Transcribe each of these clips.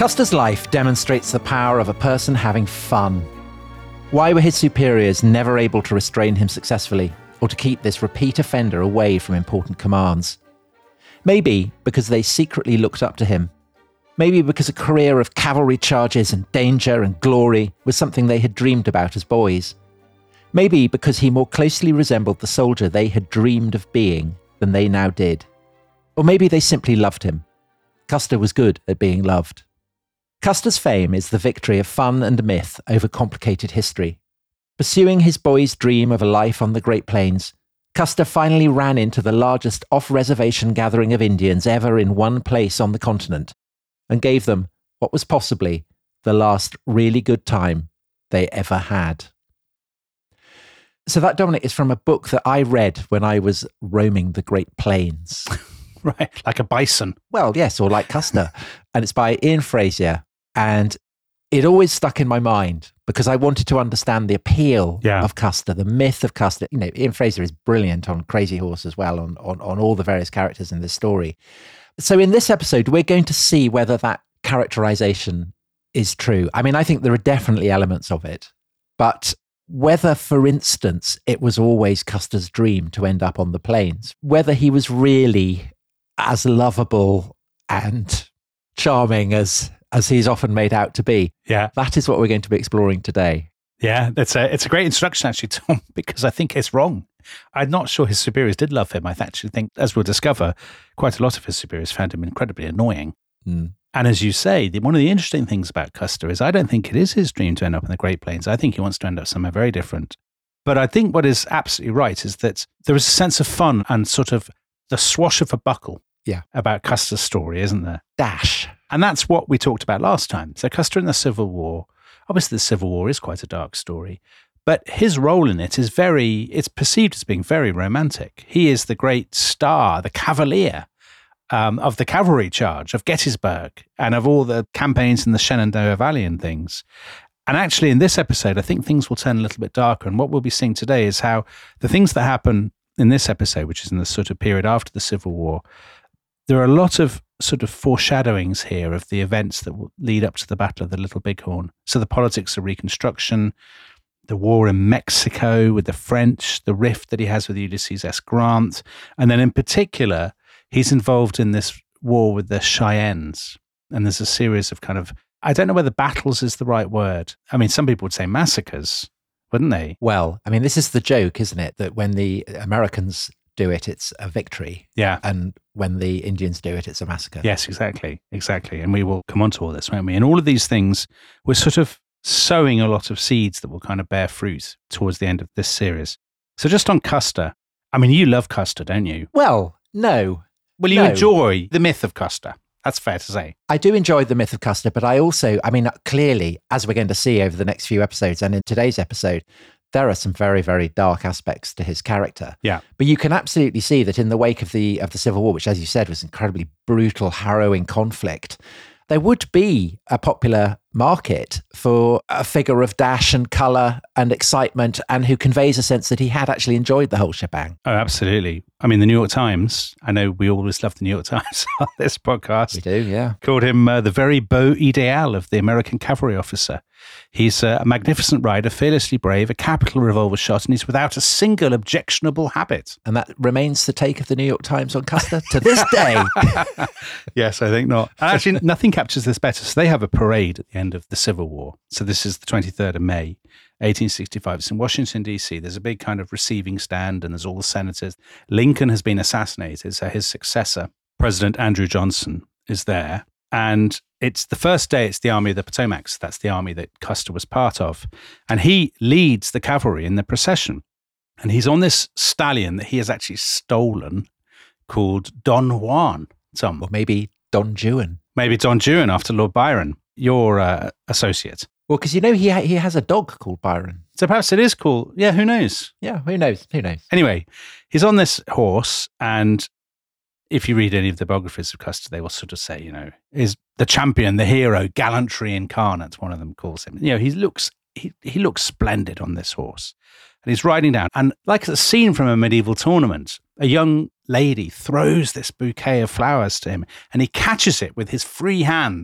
Custer's life demonstrates the power of a person having fun. Why were his superiors never able to restrain him successfully, or to keep this repeat offender away from important commands? Maybe because they secretly looked up to him. Maybe because a career of cavalry charges and danger and glory was something they had dreamed about as boys. Maybe because he more closely resembled the soldier they had dreamed of being than they now did. Or maybe they simply loved him. Custer was good at being loved. Custer's fame is the victory of fun and myth over complicated history. Pursuing his boy's dream of a life on the Great Plains, Custer finally ran into the largest off-reservation gathering of Indians ever in one place on the continent, and gave them what was possibly the last really good time they ever had. So that, Dominic, is from a book that I read when I was roaming the Great Plains. Right, like a bison. Well, yes, or like Custer. And it's by Ian Frazier. And it always stuck in my mind because I wanted to understand the appeal of Custer, the myth of Custer. You know, Ian Frazier is brilliant on Crazy Horse as well, on all the various characters in this story. So in this episode, we're going to see whether that characterization is true. I mean, I think there are definitely elements of it, but whether, for instance, it was always Custer's dream to end up on the plains, whether he was really as lovable and charming as he's often made out to be. Yeah. That is what we're going to be exploring today. Yeah, it's a great introduction, actually, Tom, because I think it's wrong. I'm not sure his superiors did love him. I actually think, as we'll discover, quite a lot of his superiors found him incredibly annoying. Mm. And as you say, one of the interesting things about Custer is I don't think it is his dream to end up in the Great Plains. I think he wants to end up somewhere very different. But I think what is absolutely right is that there is a sense of fun and sort of the swash of a buckle about Custer's story, isn't there? Dash. And that's what we talked about last time. So Custer in the Civil War, obviously the Civil War is quite a dark story, but his role in it is it's perceived as being very romantic. He is the great star, the cavalier of the cavalry charge of Gettysburg and of all the campaigns in the Shenandoah Valley and things. And actually in this episode, I think things will turn a little bit darker. And what we'll be seeing today is how the things that happen in this episode, which is in the sort of period after the Civil War, there are a lot of sort of foreshadowings here of the events that will lead up to the Battle of the Little Bighorn. So the politics of Reconstruction, the war in Mexico with the French, the rift that he has with Ulysses S. Grant, and then in particular, he's involved in this war with the Cheyennes. And there's a series of kind of, I don't know whether battles is the right word. I mean, some people would say massacres, wouldn't they? Well, I mean, this is the joke, isn't it? That when the Americans do it, it's a victory. Yeah. And when the Indians do it, it's a massacre. Yes, exactly. And we will come on to all this, won't we? And all of these things, we're sort of sowing a lot of seeds that will kind of bear fruit towards the end of this series. So just on Custer, I mean, you love Custer, don't you? Well, no. Well, you enjoy the myth of Custer. That's fair to say. I do enjoy the myth of Custer, but I also, I mean, clearly, as we're going to see over the next few episodes and in today's episode, there are some very, very dark aspects to his character. Yeah. But you can absolutely see that in the wake of the Civil War, which, as you said, was incredibly brutal, harrowing conflict, there would be a popular market for a figure of dash and colour and excitement and who conveys a sense that he had actually enjoyed the whole shebang. Oh, absolutely. I mean, the New York Times, I know we always love the New York Times on this podcast. We do, yeah. Called him the very beau ideal of the American cavalry officer. He's a magnificent rider, fearlessly brave, a capital revolver shot, and he's without a single objectionable habit. And that remains the take of the New York Times on Custer to this day. Yes, I think not. Actually, nothing captures this better. So they have a parade at the end of the Civil War. So this is the 23rd of May, 1865. It's in Washington, D.C. There's a big kind of receiving stand and there's all the senators. Lincoln has been assassinated, so his successor, President Andrew Johnson, is there. And it's the first day, it's the Army of the Potomac. So that's the army that Custer was part of. And he leads the cavalry in the procession. And he's on this stallion that he has actually stolen called Don Juan. Tom. Or maybe Don Juan. Maybe Don Juan after Lord Byron, your associate. Well, because, you know, he has a dog called Byron. So perhaps it is called, yeah, who knows? Yeah, who knows? Anyway, he's on this horse, and if you read any of the biographies of Custer, they will sort of say, you know, is the champion, the hero, gallantry incarnate, one of them calls him. You know, he looks splendid on this horse. And he's riding down. And like a scene from a medieval tournament, a young lady throws this bouquet of flowers to him, and he catches it with his free hand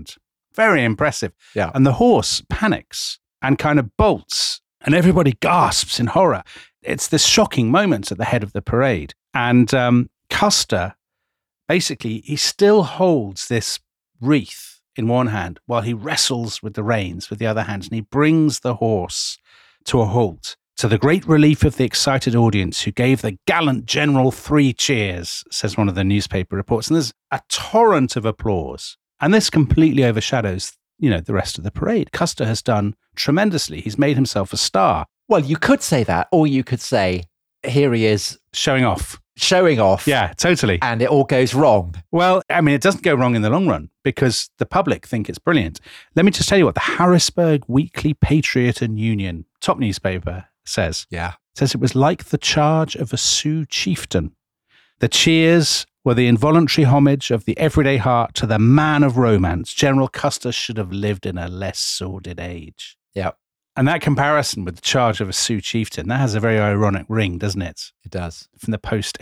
Very impressive. Yeah. And the horse panics and kind of bolts, and everybody gasps in horror. It's this shocking moment at the head of the parade. And Custer, basically, he still holds this wreath in one hand while he wrestles with the reins with the other hand, and he brings the horse to a halt, to the great relief of the excited audience who gave the gallant general 3 cheers, says one of the newspaper reports. And there's a torrent of applause. And this completely overshadows, the rest of the parade. Custer has done tremendously. He's made himself a star. Well, you could say that, or you could say, here he is. Showing off. Yeah, totally. And it all goes wrong. Well, I mean, it doesn't go wrong in the long run because the public think it's brilliant. Let me just tell you what the Harrisburg Weekly Patriot and Union, top newspaper, says. Yeah. It says it was like the charge of a Sioux chieftain. The cheers were the involuntary homage of the everyday heart to the man of romance. General Custer should have lived in a less sordid age. Yeah. And that comparison with the charge of a Sioux chieftain, that has a very ironic ring, doesn't it? It does. From the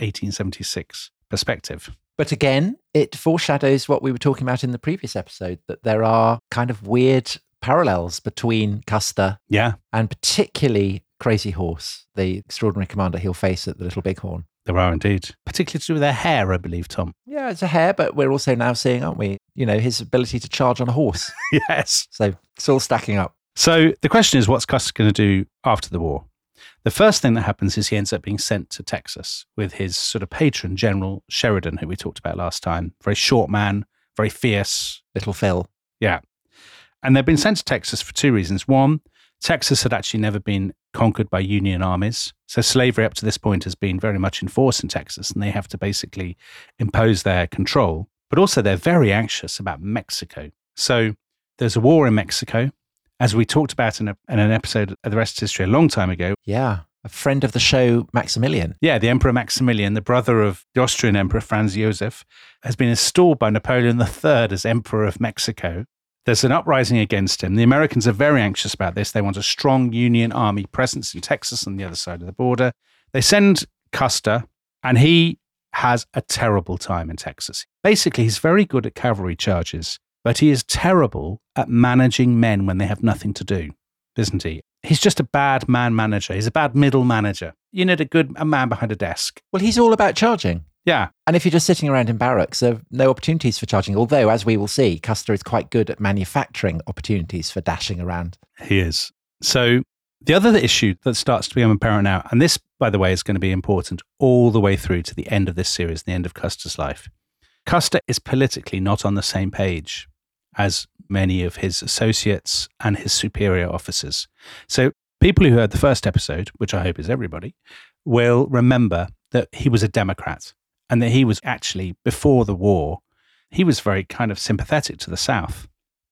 post-1876 perspective. But again, it foreshadows what we were talking about in the previous episode, that there are kind of weird parallels between Custer and particularly Crazy Horse, the extraordinary commander he'll face at the Little Bighorn. There are indeed. Particularly to do with their hair, I believe, Tom. Yeah, it's a hair, but we're also now seeing, aren't we, his ability to charge on a horse. Yes. So it's all stacking up. So the question is, what's Custer going to do after the war? The first thing that happens is he ends up being sent to Texas with his sort of patron, General Sheridan, who we talked about last time. Very short man, very fierce. Little Phil. Yeah. And they've been sent to Texas for 2 reasons. One, Texas had actually never been conquered by Union armies. So slavery up to this point has been very much in force in Texas, and they have to basically impose their control. But also they're very anxious about Mexico. So there's a war in Mexico, as we talked about in an episode of The Rest is History a long time ago. Yeah. A friend of the show, Maximilian. Yeah, the Emperor Maximilian, the brother of the Austrian Emperor Franz Josef, has been installed by Napoleon III as Emperor of Mexico. There's an uprising against him. The Americans are very anxious about this. They want a strong Union army presence in Texas on the other side of the border. They send Custer, and he has a terrible time in Texas. Basically, he's very good at cavalry charges, but he is terrible at managing men when they have nothing to do, isn't he? He's just a bad man manager. He's a bad middle manager. You need a man behind a desk. Well, he's all about charging. Yeah. And if you're just sitting around in barracks, there are no opportunities for charging. Although, as we will see, Custer is quite good at manufacturing opportunities for dashing around. He is. So the other issue that starts to become apparent now, and this, by the way, is going to be important all the way through to the end of this series, the end of Custer's life. Custer is politically not on the same page as many of his associates and his superior officers. So people who heard the first episode, which I hope is everybody, will remember that he was a Democrat and that he was actually, before the war, he was very kind of sympathetic to the South.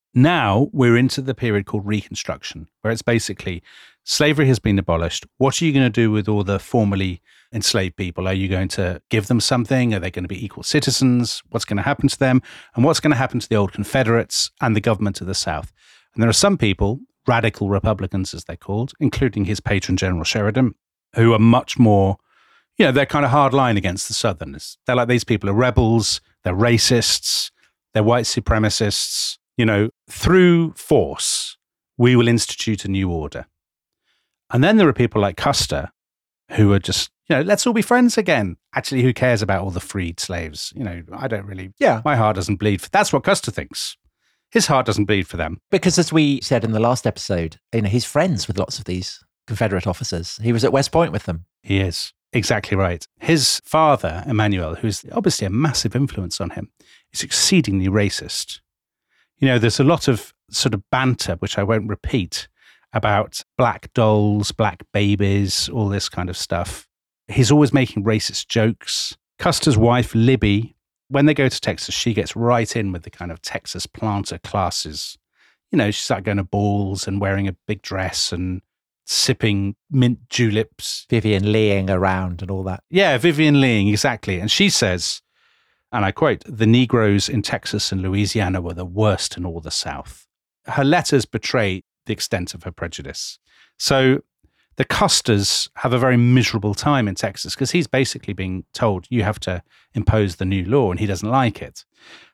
Now we're into the period called Reconstruction, where it's basically slavery has been abolished. What are you going to do with all the formerly enslaved people? Are you going to give them something? Are they going to be equal citizens? What's going to happen to them? And what's going to happen to the old Confederates and the government of the South? And there are some people, radical Republicans as they're called, including his patron, General Sheridan, who are much more, they're kind of hard line against the Southerners. They're like, these people are rebels, they're racists, they're white supremacists. Through force, we will institute a new order. And then there are people like Custer who are just, let's all be friends again. Actually, who cares about all the freed slaves? I don't really, my heart doesn't bleed for, that's what Custer thinks. His heart doesn't bleed for them. Because as we said in the last episode, he's friends with lots of these Confederate officers. He was at West Point with them. He is. Exactly right. His father, Emmanuel, who's obviously a massive influence on him, is exceedingly racist. There's a lot of sort of banter, which I won't repeat, about black dolls, black babies, all this kind of stuff. He's always making racist jokes. Custer's wife, Libby, when they go to Texas, she gets right in with the kind of Texas planter classes. She's like going to balls and wearing a big dress and sipping mint juleps. Vivian Leeing around and all that. Yeah, Vivian Leeing, exactly. And she says, and I quote, "The Negroes in Texas and Louisiana were the worst in all the South." Her letters betray the extent of her prejudice. So the Custers have a very miserable time in Texas because he's basically being told you have to impose the new law and he doesn't like it.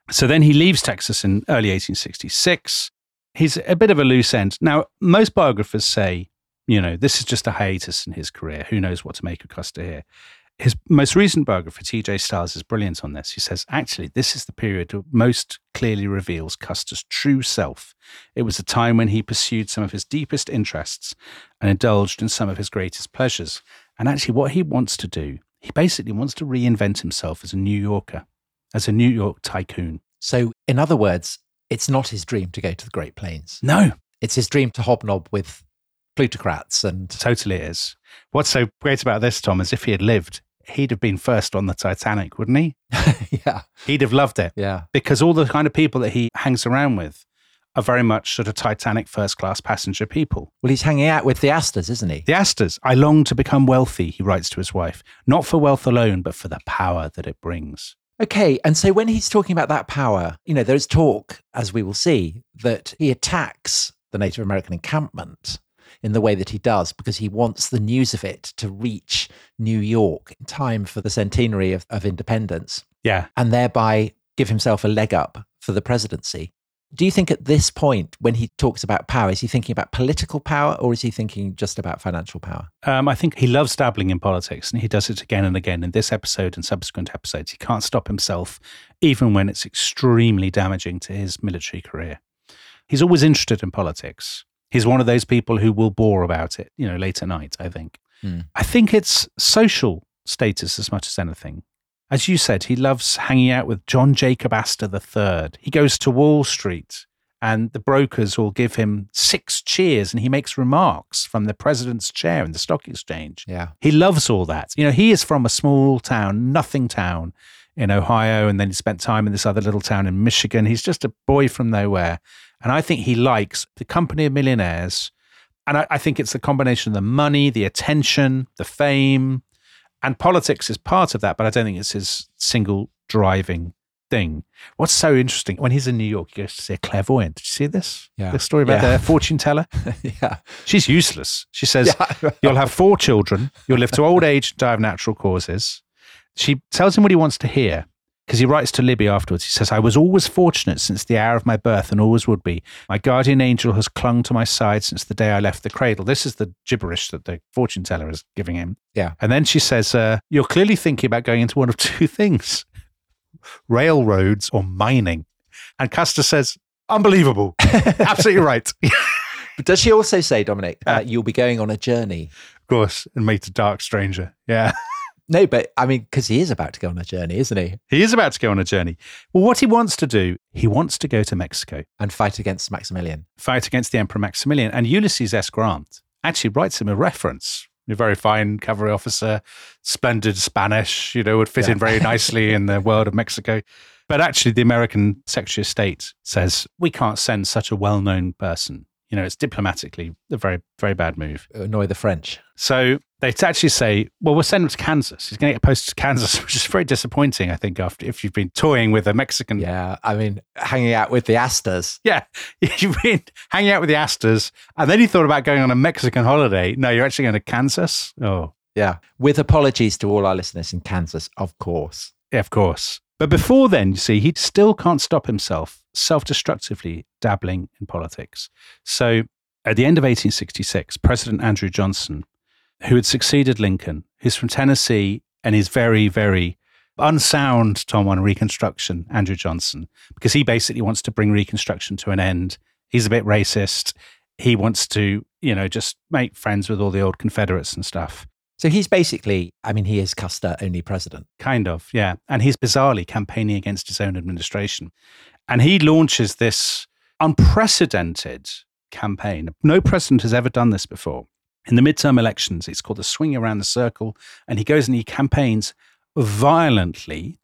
So then he leaves Texas in early 1866. He's a bit of a loose end. Now, most biographers say, this is just a hiatus in his career. Who knows what to make of Custer here? His most recent biographer, T.J. Stiles, is brilliant on this. He says, actually, this is the period that most clearly reveals Custer's true self. It was a time when he pursued some of his deepest interests and indulged in some of his greatest pleasures. And actually, what he wants to do, he basically wants to reinvent himself as a New Yorker, as a New York tycoon. So, in other words, it's not his dream to go to the Great Plains. No. It's his dream to hobnob with plutocrats and... Totally is. What's so great about this, Tom, is if he had lived, he'd have been first on the Titanic, wouldn't he? Yeah. He'd have loved it. Yeah. Because all the kind of people that he hangs around with are very much sort of Titanic first-class passenger people. Well, he's hanging out with the Astors, isn't he? The Astors. I long to become wealthy, he writes to his wife, not for wealth alone, but for the power that it brings. Okay, and so when he's talking about that power, there's talk, as we will see, that he attacks the Native American encampment in the way that he does because he wants the news of it to reach New York in time for the centenary of independence. Yeah. And thereby give himself a leg up for the presidency. Do you think at this point, when he talks about power, is he thinking about political power or is he thinking just about financial power? I think he loves dabbling in politics and he does it again and again in this episode and subsequent episodes. He can't stop himself, even when it's extremely damaging to his military career. He's always interested in politics. He's one of those people who will bore about it, late at night, I think. I think it's social status as much as anything. As you said, he loves hanging out with John Jacob Astor III. He goes to Wall Street and the brokers will give him 6 cheers and he makes remarks from the president's chair in the stock exchange. Yeah. He loves all that. He is from a small town, nothing town in Ohio, and then he spent time in this other little town in Michigan. He's just a boy from nowhere. And I think he likes the company of millionaires. And I think it's the combination of the money, the attention, the fame, and politics is part of that, but I don't think it's his single driving thing. What's so interesting, when he's in New York, he goes to see a clairvoyant. Did you see this? Yeah. The story about the fortune teller? Yeah. She's useless. She says, you'll have 4 children, you'll live to old age and die of natural causes. She tells him what he wants to hear, because he writes to Libby afterwards. He says, I was always fortunate since the hour of my birth and always would be. My guardian angel has clung to my side since the day I left the cradle. This is the gibberish that the fortune teller is giving him. Yeah. And then she says, you're clearly thinking about going into one of 2 things, railroads or mining. And Custer says, unbelievable. Absolutely right. But does she also say, Dominic, you'll be going on a journey? Of course, and meet a dark stranger. Yeah. No, but because he is about to go on a journey, isn't he? He is about to go on a journey. Well, what he wants to do, he wants to go to Mexico. And fight against Maximilian. Fight against the Emperor Maximilian. And Ulysses S. Grant actually writes him a reference. A very fine cavalry officer, splendid Spanish, would fit in very nicely in the world of Mexico. But actually, the American Secretary of State says, we can't send such a well-known person. It's diplomatically a very, very bad move. Annoy the French. So they actually say, well, we'll send him to Kansas. He's going to get posted to Kansas, which is very disappointing, I think, if you've been toying with a Mexican. Yeah, hanging out with the Astors. Yeah, you've been hanging out with the Astors, and then you thought about going on a Mexican holiday. No, you're actually going to Kansas? Oh. Yeah, with apologies to all our listeners in Kansas, of course. Yeah, of course. But before then, you see, he still can't stop himself self-destructively dabbling in politics. So at the end of 1866, President Andrew Johnson, who had succeeded Lincoln, who's from Tennessee and is very, very unsound, Tom, on Reconstruction, Andrew Johnson, because he basically wants to bring Reconstruction to an end. He's a bit racist. He wants to, just make friends with all the old Confederates and stuff. So he's basically, he is Custer only president. Kind of, yeah. And he's bizarrely campaigning against his own administration. And he launches this unprecedented campaign. No president has ever done this before. In the midterm elections, it's called the swing around the circle. And he goes and he campaigns violently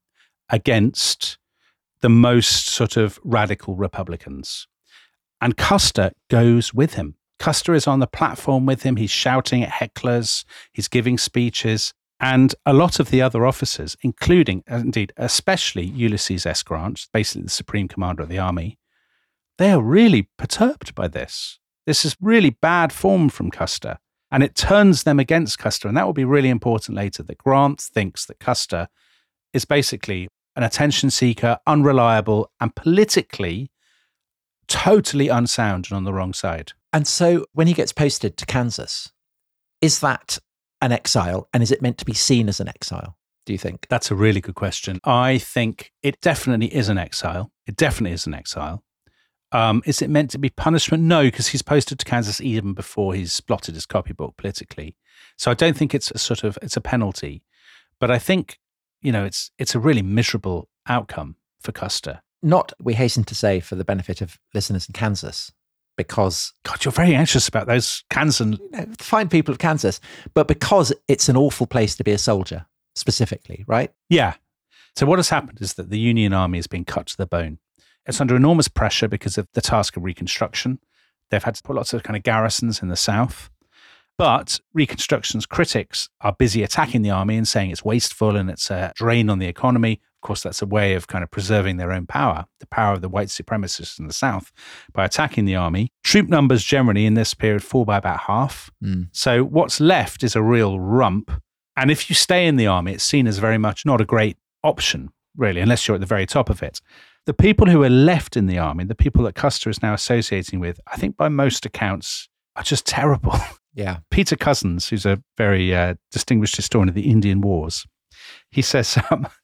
against the most sort of radical Republicans. And Custer goes with him. Custer is on the platform with him. He's shouting at hecklers. He's giving speeches. And a lot of the other officers, including, indeed, especially Ulysses S. Grant, basically the supreme commander of the army, they are really perturbed by this. This is really bad form from Custer. And it turns them against Custer. And that will be really important later, that Grant thinks that Custer is basically an attention seeker, unreliable, and politically totally unsound and on the wrong side. And so when he gets posted to Kansas, is that an exile? And is it meant to be seen as an exile, do you think? That's a really good question. I think it definitely is an exile. It definitely is an exile. Is it meant to be punishment? No, because he's posted to Kansas even before he's blotted his copybook politically. So I don't think it's a penalty. But I think, it's a really miserable outcome for Custer. Not, we hasten to say, for the benefit of listeners in Kansas, because... God, you're very anxious about those Kansan... fine people of Kansas, but because it's an awful place to be a soldier, specifically, right? Yeah. So what has happened is that the Union Army has been cut to the bone. It's under enormous pressure because of the task of Reconstruction. They've had to put lots of kind of garrisons in the South. But Reconstruction's critics are busy attacking the army and saying it's wasteful and it's a drain on the economy. Of course, that's a way of kind of preserving their own power, the power of the white supremacists in the South, by attacking the army. Troop numbers generally in this period fall by about half. So what's left is a real rump. And if you stay in the army, it's seen as very much not a great option, really, unless you're at the very top of it. The people who are left in the army, the people that Custer is now associating with, I think by most accounts, are just terrible. Yeah. Peter Cousins, who's a very distinguished historian of the Indian Wars, he says,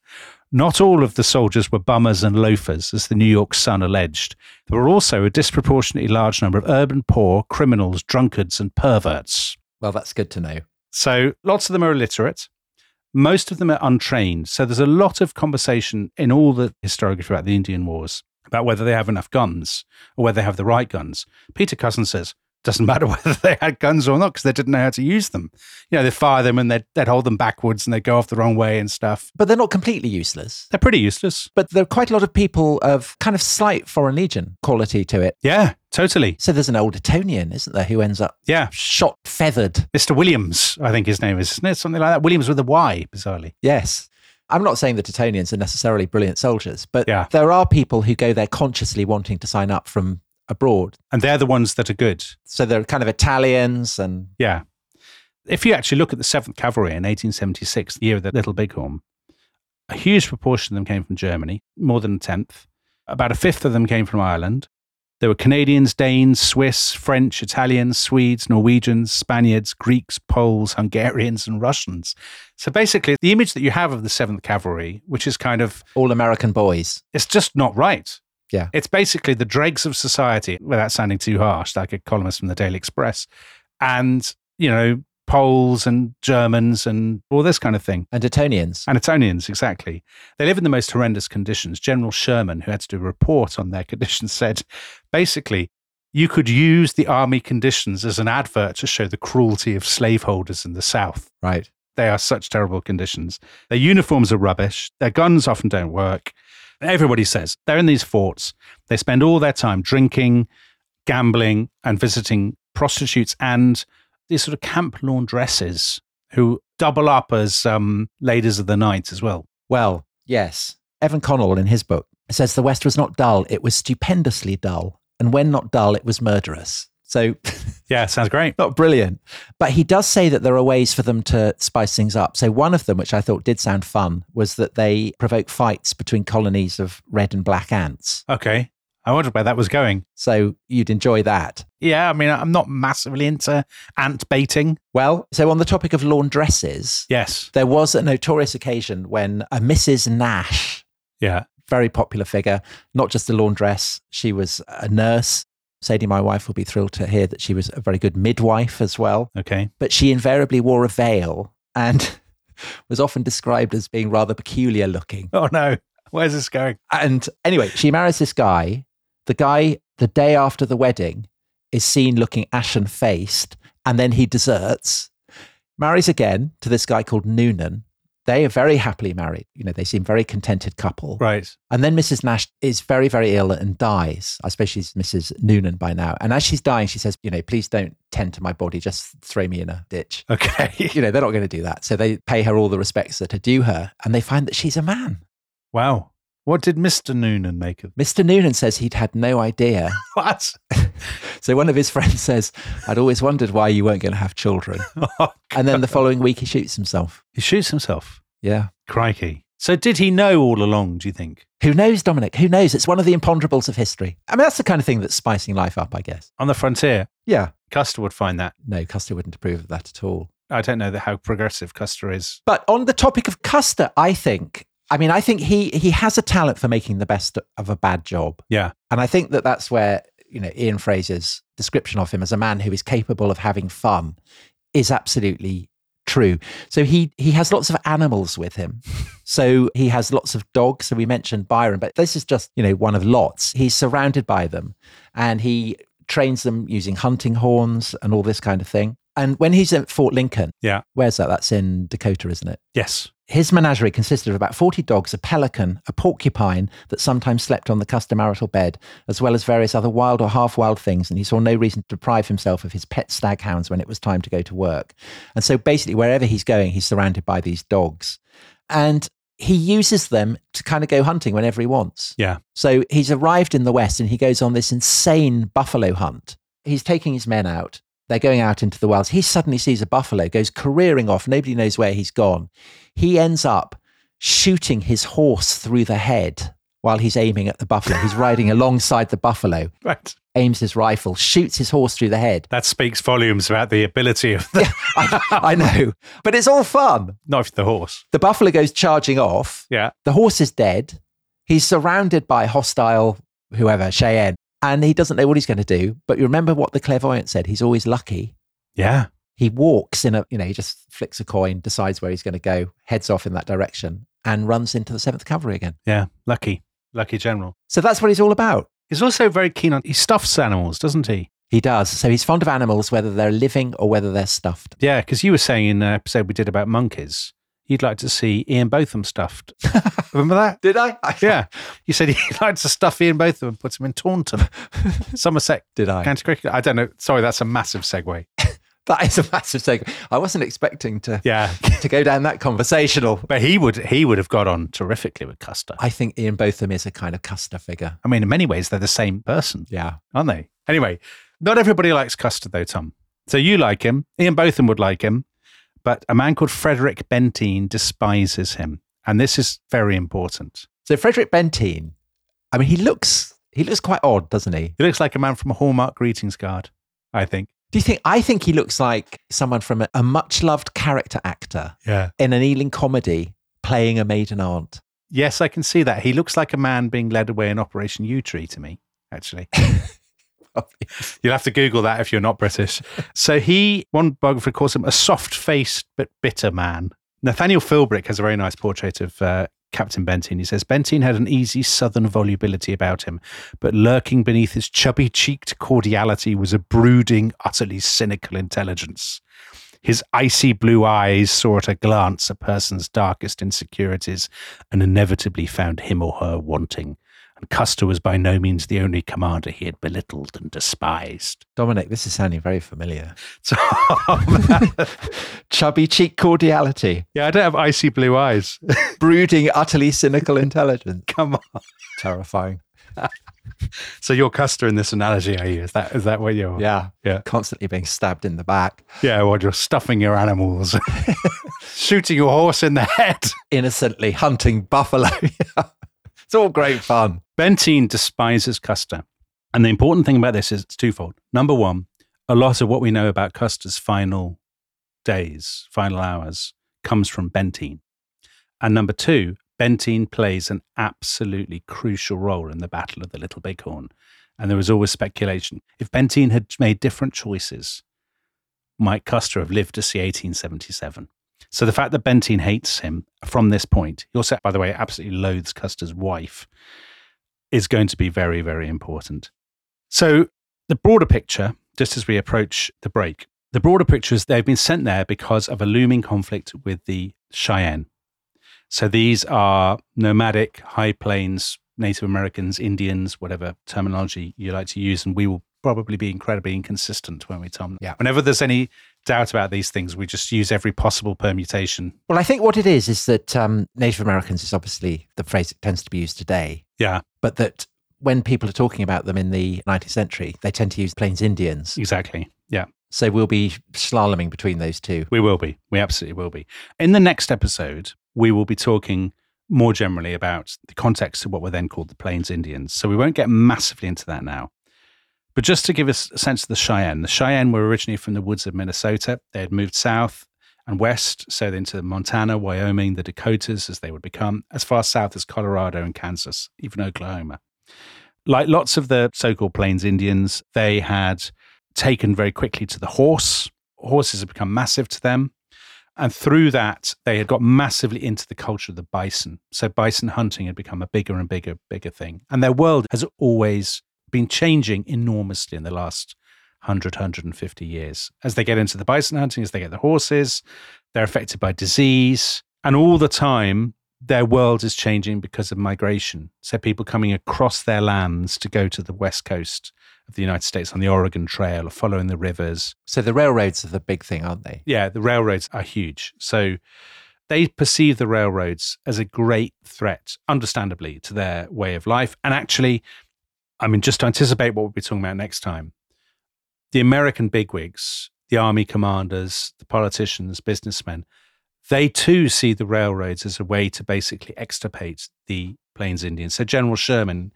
not all of the soldiers were bummers and loafers, as the New York Sun alleged. There were also a disproportionately large number of urban poor, criminals, drunkards, and perverts. Well, that's good to know. So lots of them are illiterate. Most of them are untrained. So there's a lot of conversation in all the historiography about the Indian Wars about whether they have enough guns or whether they have the right guns. Peter Cousins says, doesn't matter whether they had guns or not because they didn't know how to use them. They'd fire them and they'd hold them backwards and they'd go off the wrong way and stuff. But they're not completely useless. They're pretty useless. But there are quite a lot of people of kind of slight Foreign Legion quality to it. Yeah, totally. So there's an old Etonian, isn't there, who ends up shot, feathered. Mr. Williams, I think his name is, isn't it? Something like that. Williams with a Y, bizarrely. Yes. I'm not saying that Etonians are necessarily brilliant soldiers, but there are people who go there consciously wanting to sign up from abroad. And they're the ones that are good. So they're kind of Italians and... Yeah. If you actually look at the 7th Cavalry in 1876, the year of the Little Bighorn, a huge proportion of them came from Germany, more than a tenth. About a fifth of them came from Ireland. There were Canadians, Danes, Swiss, French, Italians, Swedes, Norwegians, Spaniards, Greeks, Poles, Hungarians, and Russians. So basically, the image that you have of the 7th Cavalry, which is kind of... all American boys. It's just not right. Yeah. It's basically the dregs of society, without sounding too harsh, like a columnist from the Daily Express. And, Poles and Germans and all this kind of thing. And Etonians. And Etonians, exactly. They live in the most horrendous conditions. General Sherman, who had to do a report on their conditions, said, basically, you could use the army conditions as an advert to show the cruelty of slaveholders in the South. Right. They are such terrible conditions. Their uniforms are rubbish. Their guns often don't work. Everybody says they're in these forts. They spend all their time drinking, gambling, and visiting prostitutes and these sort of camp laundresses who double up as ladies of the night as well. Well, yes. Evan Connell, in his book, says the West was not dull, it was stupendously dull. And when not dull, it was murderous. So... yeah, sounds great. Not brilliant. But he does say that there are ways for them to spice things up. So one of them, which I thought did sound fun, was that they provoke fights between colonies of red and black ants. Okay. I wondered where that was going. So you'd enjoy that. Yeah, I mean, I'm not massively into ant baiting. Well, so on the topic of laundresses, yes, there was a notorious occasion when a Mrs. Nash, very popular figure, not just a laundress, she was a nurse. Sadie, my wife, will be thrilled to hear that she was a very good midwife as well. Okay. But she invariably wore a veil and was often described as being rather peculiar looking. Oh, no. Where's this going? And anyway, she marries this guy. The guy, the day after the wedding, is seen looking ashen-faced, and then he deserts, marries again to this guy called Noonan. They are very happily married. They seem very contented couple. Right. And then Mrs. Nash is very, very ill and dies. I suppose she's Mrs. Noonan by now. And as she's dying, she says, please don't tend to my body. Just throw me in a ditch. Okay. They're not going to do that. So they pay her all the respects that are due her. And they find that she's a man. Wow. What did Mr. Noonan make of it? Mr. Noonan says he'd had no idea. What? So one of his friends says, I'd always wondered why you weren't going to have children. And then the following week he shoots himself. He shoots himself? Yeah. Crikey. So did he know all along, do you think? Who knows, Dominic? Who knows? It's one of the imponderables of history. I mean, that's the kind of thing that's spicing life up, I guess. On the frontier, Yeah. Custer would find that. No, Custer wouldn't approve of that at all. I don't know how progressive Custer is. But on the topic of Custer, I think he has a talent for making the best of a bad job. Yeah. And I think that's where, Ian Fraser's description of him as a man who is capable of having fun is absolutely true. So he has lots of animals with him. So he has lots of dogs. So we mentioned Byron, but this is just, one of lots. He's surrounded by them and he trains them using hunting horns and all this kind of thing. And when he's at Fort Lincoln, Yeah. where's that? That's in Dakota, isn't it? Yes. His menagerie consisted of about 40 dogs, a pelican, a porcupine that sometimes slept on the Custer marital bed, as well as various other wild or half-wild things, and he saw no reason to deprive himself of his pet staghounds when it was time to go to work. And so basically, wherever he's going, he's surrounded by these dogs. And he uses them to kind of go hunting whenever he wants. Yeah. So he's arrived in the West, and he goes on this insane buffalo hunt. He's taking his men out. They're going out into the wilds. He suddenly sees a buffalo, goes careering off. Nobody knows where he's gone. He ends up shooting his horse through the head while he's aiming at the buffalo. He's riding alongside the buffalo, Right. aims his rifle, shoots his horse through the head. That speaks volumes about the ability of the, I know, but it's all fun. not the horse. The buffalo goes charging off. Yeah. The horse is dead. He's surrounded by hostile, whoever, Cheyenne. And he doesn't know what he's going to do. But you remember what the clairvoyant said? He's always lucky. Yeah. He walks he just flicks a coin, decides where he's going to go, heads off in that direction and runs into the 7th Cavalry again. Yeah. Lucky general. So that's what he's all about. He's also very keen on, he stuffs animals, doesn't he? He does. So he's fond of animals, whether they're living or whether they're stuffed. Yeah, because you were saying in an episode we did about monkeys, you'd like to see Ian Botham stuffed. Remember that? Did I? Yeah. You said you'd like to stuff Ian Botham and put him in Taunton. Somerset. Did I? County Cricket. I don't know. Sorry, that's a massive segue. That is a massive segue. I wasn't expecting to go down that conversational. But he would have got on terrifically with Custer. I think Ian Botham is a kind of Custer figure. I mean, in many ways, they're the same person. Yeah. Aren't they? Anyway, not everybody likes Custer though, Tom. So you like him. Ian Botham would like him. But a man called Frederick Benteen despises him. And this is very important. So Frederick Benteen, I mean, he looks quite odd, doesn't he? He looks like a man from a Hallmark greetings card, I think. Do you think? I think he looks like someone from a much-loved character actor in an Ealing comedy playing a maiden aunt. Yes, I can see that. He looks like a man being led away in Operation U-Tree to me, actually. You'll have to Google that if you're not British. So one biographer calls him a soft-faced but bitter man. Nathaniel Philbrick has a very nice portrait of Captain Benteen. He says, Benteen had an easy southern volubility about him, but lurking beneath his chubby-cheeked cordiality was a brooding, utterly cynical intelligence. His icy blue eyes saw at a glance a person's darkest insecurities and inevitably found him or her wanting. And Custer was by no means the only commander he had belittled and despised. Dominic, this is sounding very familiar. So, Chubby cheek cordiality. yeah, I don't have icy blue eyes. Brooding, utterly cynical intelligence. Come on. Terrifying. So you're Custer in this analogy, are you? Is that what you're? Yeah. Yeah. Constantly being stabbed in the back. Yeah, while you're stuffing your animals, shooting your horse in the head. Innocently hunting buffalo. It's all great fun. Benteen despises Custer. And the important thing about this is it's twofold. Number one, a lot of what we know about Custer's final days, final hours, comes from Benteen. And number two, Benteen plays an absolutely crucial role in the Battle of the Little Bighorn. And there was always speculation. If Benteen had made different choices, might Custer have lived to see 1877? So the fact that Benteen hates him from this point, he also, by the way, absolutely loathes Custer's wife, is going to be very, very important. So the broader picture, just as we approach the break, the broader picture is they've been sent there because of a looming conflict with the Cheyenne. So these are nomadic, high plains, Native Americans, Indians, whatever terminology you like to use, and we will probably be incredibly inconsistent, won't we, Tom? Yeah. Whenever there's any doubt about these things, we just use every possible permutation. Well, I think what it is that Native Americans is obviously the phrase that tends to be used today. Yeah. But that when people are talking about them in the 19th century, they tend to use Plains Indians. Exactly. Yeah. So we'll be slaloming between those two. We will be. We absolutely will be. In the next episode, we will be talking more generally about the context of what were then called the Plains Indians. So we won't get massively into that now. But just to give us a sense of the Cheyenne were originally from the woods of Minnesota. They had moved south and west, so into Montana, Wyoming, the Dakotas, as they would become, as far south as Colorado and Kansas, even Oklahoma. Like lots of the so-called Plains Indians, they had taken very quickly to the horse. Horses had become massive to them. And through that, they had got massively into the culture of the bison. So bison hunting had become a bigger and bigger thing. And their world has always been changing enormously in the last 150 years. As they get into the bison hunting, as they get the horses, they're affected by disease. And all the time, their world is changing because of migration. So people coming across their lands to go to the west coast of the United States on the Oregon Trail or following the rivers. So the railroads are the big thing, aren't they? Yeah, the railroads are huge. So they perceive the railroads as a great threat, understandably, to their way of life. And actually, I mean, just to anticipate what we'll be talking about next time, the American bigwigs, the army commanders, the politicians, businessmen, they too see the railroads as a way to basically extirpate the Plains Indians. So General Sherman,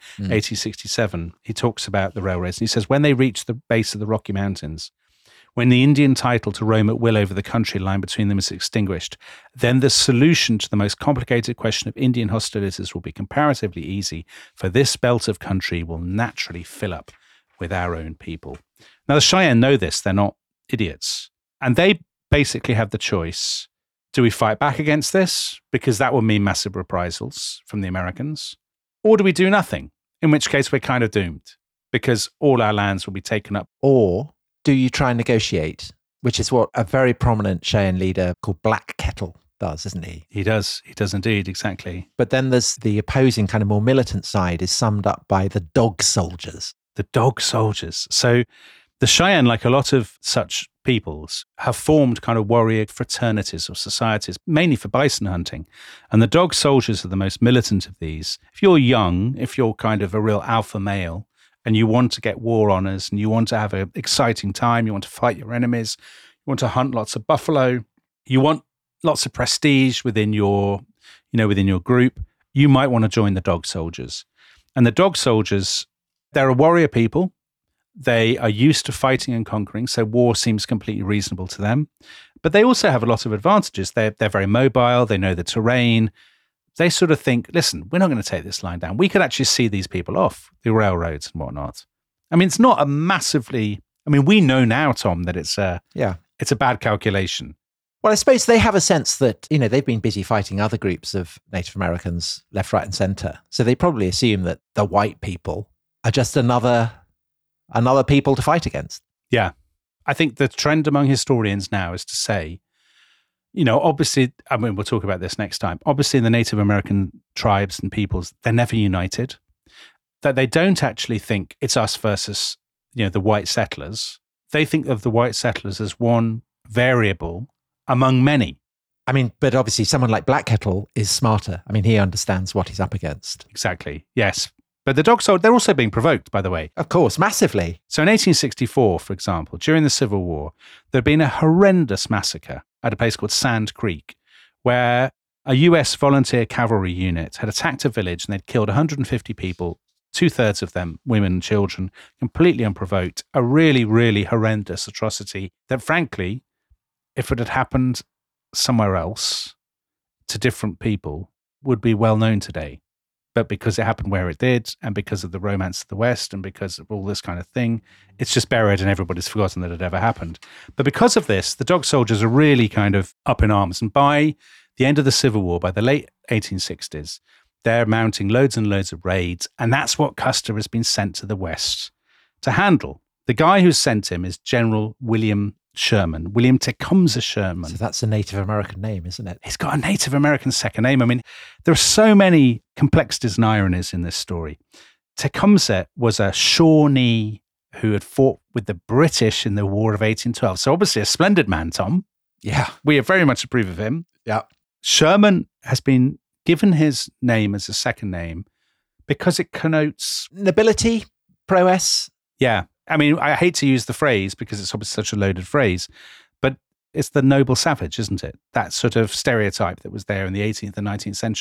1867, he talks about the railroads. And he says, when they reach the base of the Rocky Mountains, when the Indian title to roam at will over the country line between them is extinguished, then the solution to the most complicated question of Indian hostilities will be comparatively easy, for this belt of country will naturally fill up with our own people. Now, the Cheyenne know this. They're not idiots. And they basically have the choice. Do we fight back against this? Because that will mean massive reprisals from the Americans. Or do we do nothing? In which case we're kind of doomed because all our lands will be taken up. Or do you try and negotiate, which is what a very prominent Cheyenne leader called Black Kettle does, isn't he? He does. He does indeed. Exactly. But then there's the opposing kind of more militant side is summed up by the Dog Soldiers. The Dog Soldiers. So the Cheyenne, like a lot of such peoples, have formed kind of warrior fraternities or societies, mainly for bison hunting. And the Dog Soldiers are the most militant of these. If you're young, if you're kind of a real alpha male, and you want to get war honors, and you want to have an exciting time, you want to fight your enemies, you want to hunt lots of buffalo, you want lots of prestige within your group, you might want to join the Dog Soldiers. And the Dog Soldiers, they're a warrior people. They are used to fighting and conquering, so war seems completely reasonable to them. But they also have a lot of advantages. They're very mobile. They know the terrain. They sort of think, listen, we're not going to take this line down. We could actually see these people off the railroads and whatnot. I mean, it's not a massively... I mean, we know now, Tom, that it's a bad calculation. Well, I suppose they have a sense that, they've been busy fighting other groups of Native Americans left, right, and center. So they probably assume that the white people are just another people to fight against. Yeah. I think the trend among historians now is to say, obviously, I mean, we'll talk about this next time. Obviously, the Native American tribes and peoples, they're never united. That they don't actually think it's us versus, the white settlers. They think of the white settlers as one variable among many. I mean, but obviously someone like Black Kettle is smarter. I mean, he understands what he's up against. Exactly. Yes. But the Dog Soldiers, they're also being provoked, by the way. Of course, massively. So in 1864, for example, during the Civil War, there had been a horrendous massacre at a place called Sand Creek, where a US volunteer cavalry unit had attacked a village and they'd killed 150 people, 2/3 of them women and children, completely unprovoked. A really, really horrendous atrocity that, frankly, if it had happened somewhere else to different people, would be well known today. But because it happened where it did, and because of the romance of the West, and because of all this kind of thing, it's just buried and everybody's forgotten that it ever happened. But because of this, the Dog Soldiers are really kind of up in arms. And by the end of the Civil War, by the late 1860s, they're mounting loads and loads of raids. And that's what Custer has been sent to the West to handle. The guy who sent him is General William Sherman, William Tecumseh Sherman. So that's a Native American name, isn't it? He's got a Native American second name. I mean, there are so many complexities and ironies in this story. Tecumseh was a Shawnee who had fought with the British in the War of 1812. So obviously a splendid man, Tom. Yeah. We very much approve of him. Yeah. Sherman has been given his name as a second name because it connotes... nobility, prowess. Yeah. I mean, I hate to use the phrase because it's obviously such a loaded phrase, but it's the noble savage, isn't it? That sort of stereotype that was there in the 18th and 19th century.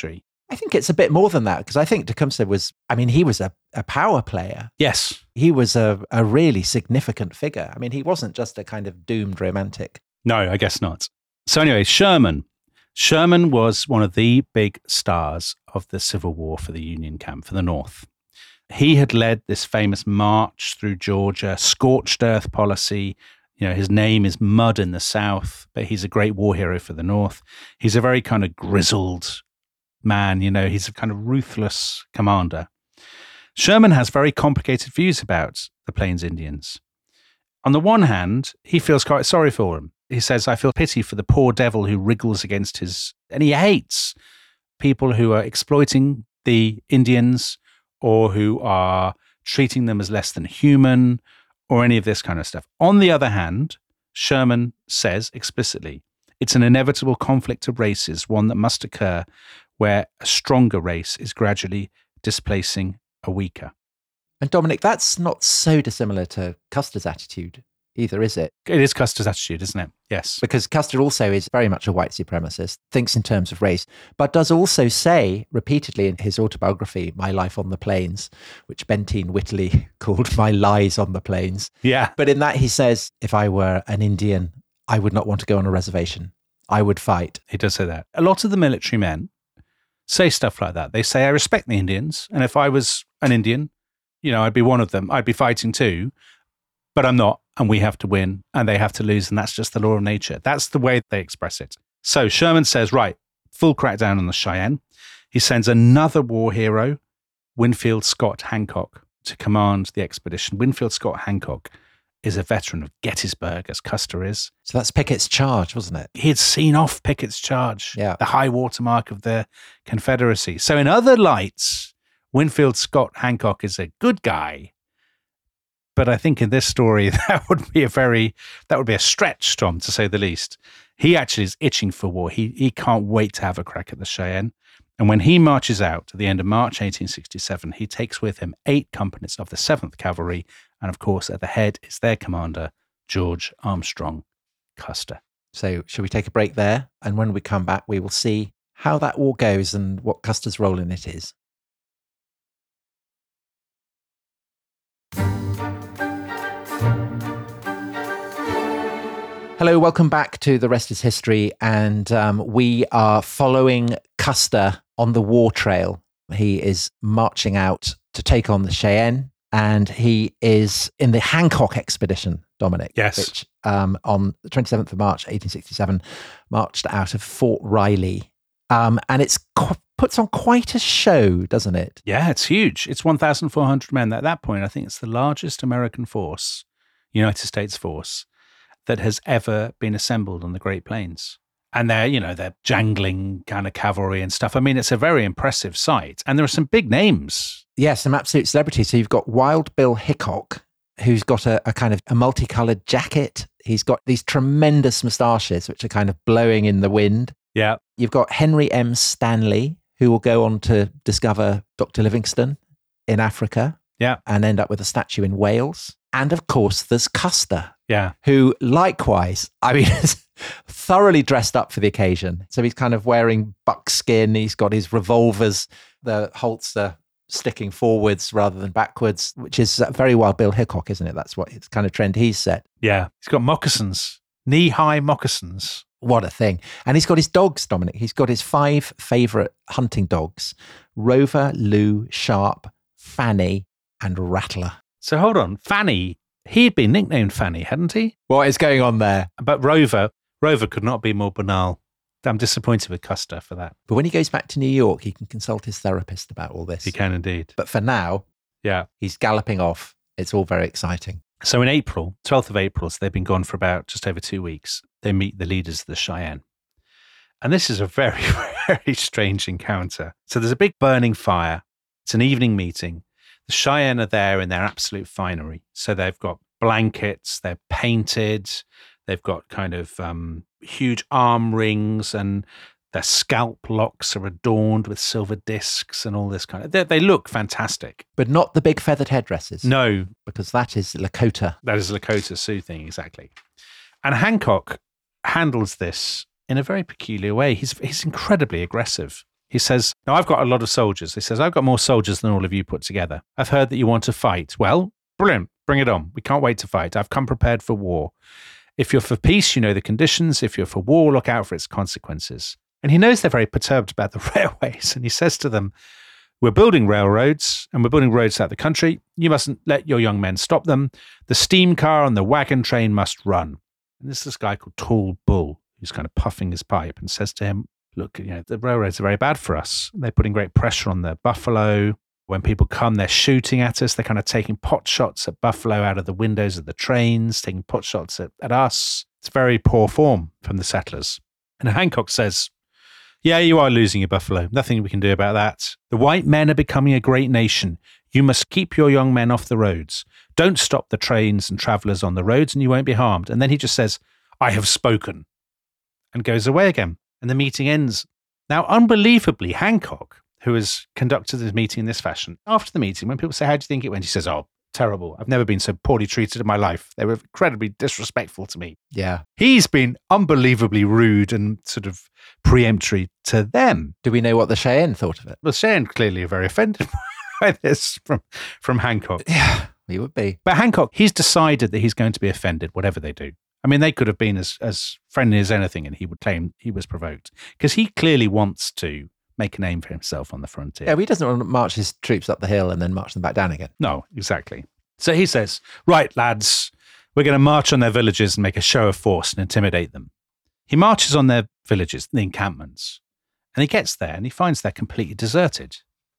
I think it's a bit more than that, because I think Tecumseh was, he was a power player. Yes. He was a really significant figure. He wasn't just a kind of doomed romantic. No, I guess not. So anyway, Sherman. Sherman was one of the big stars of the Civil War for the Union camp, for the North. He had led this famous march through Georgia, scorched earth policy. His name is mud in the South, but he's a great war hero for the North. He's a very kind of grizzled man, he's a kind of ruthless commander. Sherman has very complicated views about the Plains Indians. On the one hand, he feels quite sorry for them. He says, I feel pity for the poor devil who wriggles against his... And he hates people who are exploiting the Indians or who are treating them as less than human or any of this kind of stuff. On the other hand, Sherman says explicitly, it's an inevitable conflict of races, one that must occur where a stronger race is gradually displacing a weaker. And Dominic, that's not so dissimilar to Custer's attitude either, is it? It is Custer's attitude, isn't it? Yes. Because Custer also is very much a white supremacist, thinks in terms of race, but does also say repeatedly in his autobiography, My Life on the Plains, which Benteen wittily called My Lies on the Plains. Yeah. But in that he says, if I were an Indian, I would not want to go on a reservation. I would fight. He does say that. A lot of the military men say stuff like that. They say, I respect the Indians, and if I was an Indian, I'd be one of them. I'd be fighting too, but I'm not, and we have to win, and they have to lose, and that's just the law of nature. That's the way they express it. So Sherman says, right, full crackdown on the Cheyenne. He sends another war hero, Winfield Scott Hancock, to command the expedition. Winfield Scott Hancock is a veteran of Gettysburg, as Custer is. So that's Pickett's charge, wasn't it? He had seen off Pickett's charge, yeah, the high watermark of the Confederacy. So in other lights, Winfield Scott Hancock is a good guy. But I think in this story, that would be a stretch, Tom, to say the least. He actually is itching for war. He can't wait to have a crack at the Cheyenne. And when he marches out at the end of March 1867, he takes with him 8 companies of the 7th Cavalry. And of course, at the head is their commander, George Armstrong Custer. So shall we take a break there? And when we come back, we will see how that war goes and what Custer's role in it is. Hello, welcome back to The Rest is History, and we are following Custer on the war trail. He is marching out to take on the Cheyenne, and he is in the Hancock expedition, Dominic. Yes. Which on the 27th of March, 1867, marched out of Fort Riley. And it's puts on quite a show, doesn't it? Yeah, it's huge. It's 1,400 men. At that point, I think it's the largest American force, United States force, that has ever been assembled on the Great Plains. And they're jangling kind of cavalry and stuff. It's a very impressive sight. And there are some big names. Yeah, some absolute celebrities. So you've got Wild Bill Hickok, who's got a kind of a multicolored jacket. He's got these tremendous moustaches, which are kind of blowing in the wind. Yeah. You've got Henry M. Stanley, who will go on to discover Dr. Livingstone in Africa. Yeah. And end up with a statue in Wales. And of course, there's Custer. Yeah. Who likewise, is thoroughly dressed up for the occasion. So he's kind of wearing buckskin. He's got his revolvers, the holster sticking forwards rather than backwards, which is very Wild Bill Hickok, isn't it? That's what it's kind of trend he's set. Yeah. He's got moccasins, knee-high moccasins. What a thing. And he's got his dogs, Dominic. He's got his 5 favourite hunting dogs, Rover, Lou, Sharp, Fanny, and Rattler. So hold on. Fanny, he'd been nicknamed Fanny, hadn't he? What is going on there? But Rover could not be more banal. I'm disappointed with Custer for that. But when he goes back to New York, he can consult his therapist about all this. He can indeed. But for now, yeah, he's galloping off. It's all very exciting. So in April, 12th of April, so they've been gone for about just over 2 weeks, they meet the leaders of the Cheyenne. And this is a very, very strange encounter. So there's a big burning fire. It's an evening meeting. The Cheyenne are there in their absolute finery. So they've got blankets, they're painted, they've got kind of huge arm rings, and their scalp locks are adorned with silver discs and all this kind of... They look fantastic. But not the big feathered headdresses. No. Because that is Lakota. That is Lakota Sioux thing, exactly. And Hancock handles this in a very peculiar way. He's incredibly aggressive. He says, now I've got a lot of soldiers. He says, I've got more soldiers than all of you put together. I've heard that you want to fight. Well, brilliant. Bring it on. We can't wait to fight. I've come prepared for war. If you're for peace, you know the conditions. If you're for war, look out for its consequences. And he knows they're very perturbed about the railways. And he says to them, we're building railroads and we're building roads throughout the country. You mustn't let your young men stop them. The steam car and the wagon train must run. And there's this guy called Tall Bull who's kind of puffing his pipe and says to him, look, the railroads are very bad for us. They're putting great pressure on the buffalo. When people come, they're shooting at us. They're kind of taking pot shots at buffalo out of the windows of the trains, taking pot shots at us. It's very poor form from the settlers. And Hancock says, yeah, you are losing your buffalo. Nothing we can do about that. The white men are becoming a great nation. You must keep your young men off the roads. Don't stop the trains and travelers on the roads and you won't be harmed. And then he just says, I have spoken, and goes away again. And the meeting ends. Now, unbelievably, Hancock, who has conducted this meeting in this fashion, after the meeting, when people say, how do you think it went? He says, oh, terrible. I've never been so poorly treated in my life. They were incredibly disrespectful to me. Yeah. He's been unbelievably rude and sort of preemptory to them. Do we know what the Cheyenne thought of it? Well, Cheyenne clearly are very offended by this from Hancock. Yeah, we would be. But Hancock, he's decided that he's going to be offended, whatever they do. I mean, they could have been as friendly as anything, and he would claim he was provoked because he clearly wants to make a name for himself on the frontier. Yeah, he doesn't want to march his troops up the hill and then march them back down again. No, exactly. So he says, right, lads, we're going to march on their villages and make a show of force and intimidate them. He marches on their villages, the encampments, and he gets there and he finds they're completely deserted.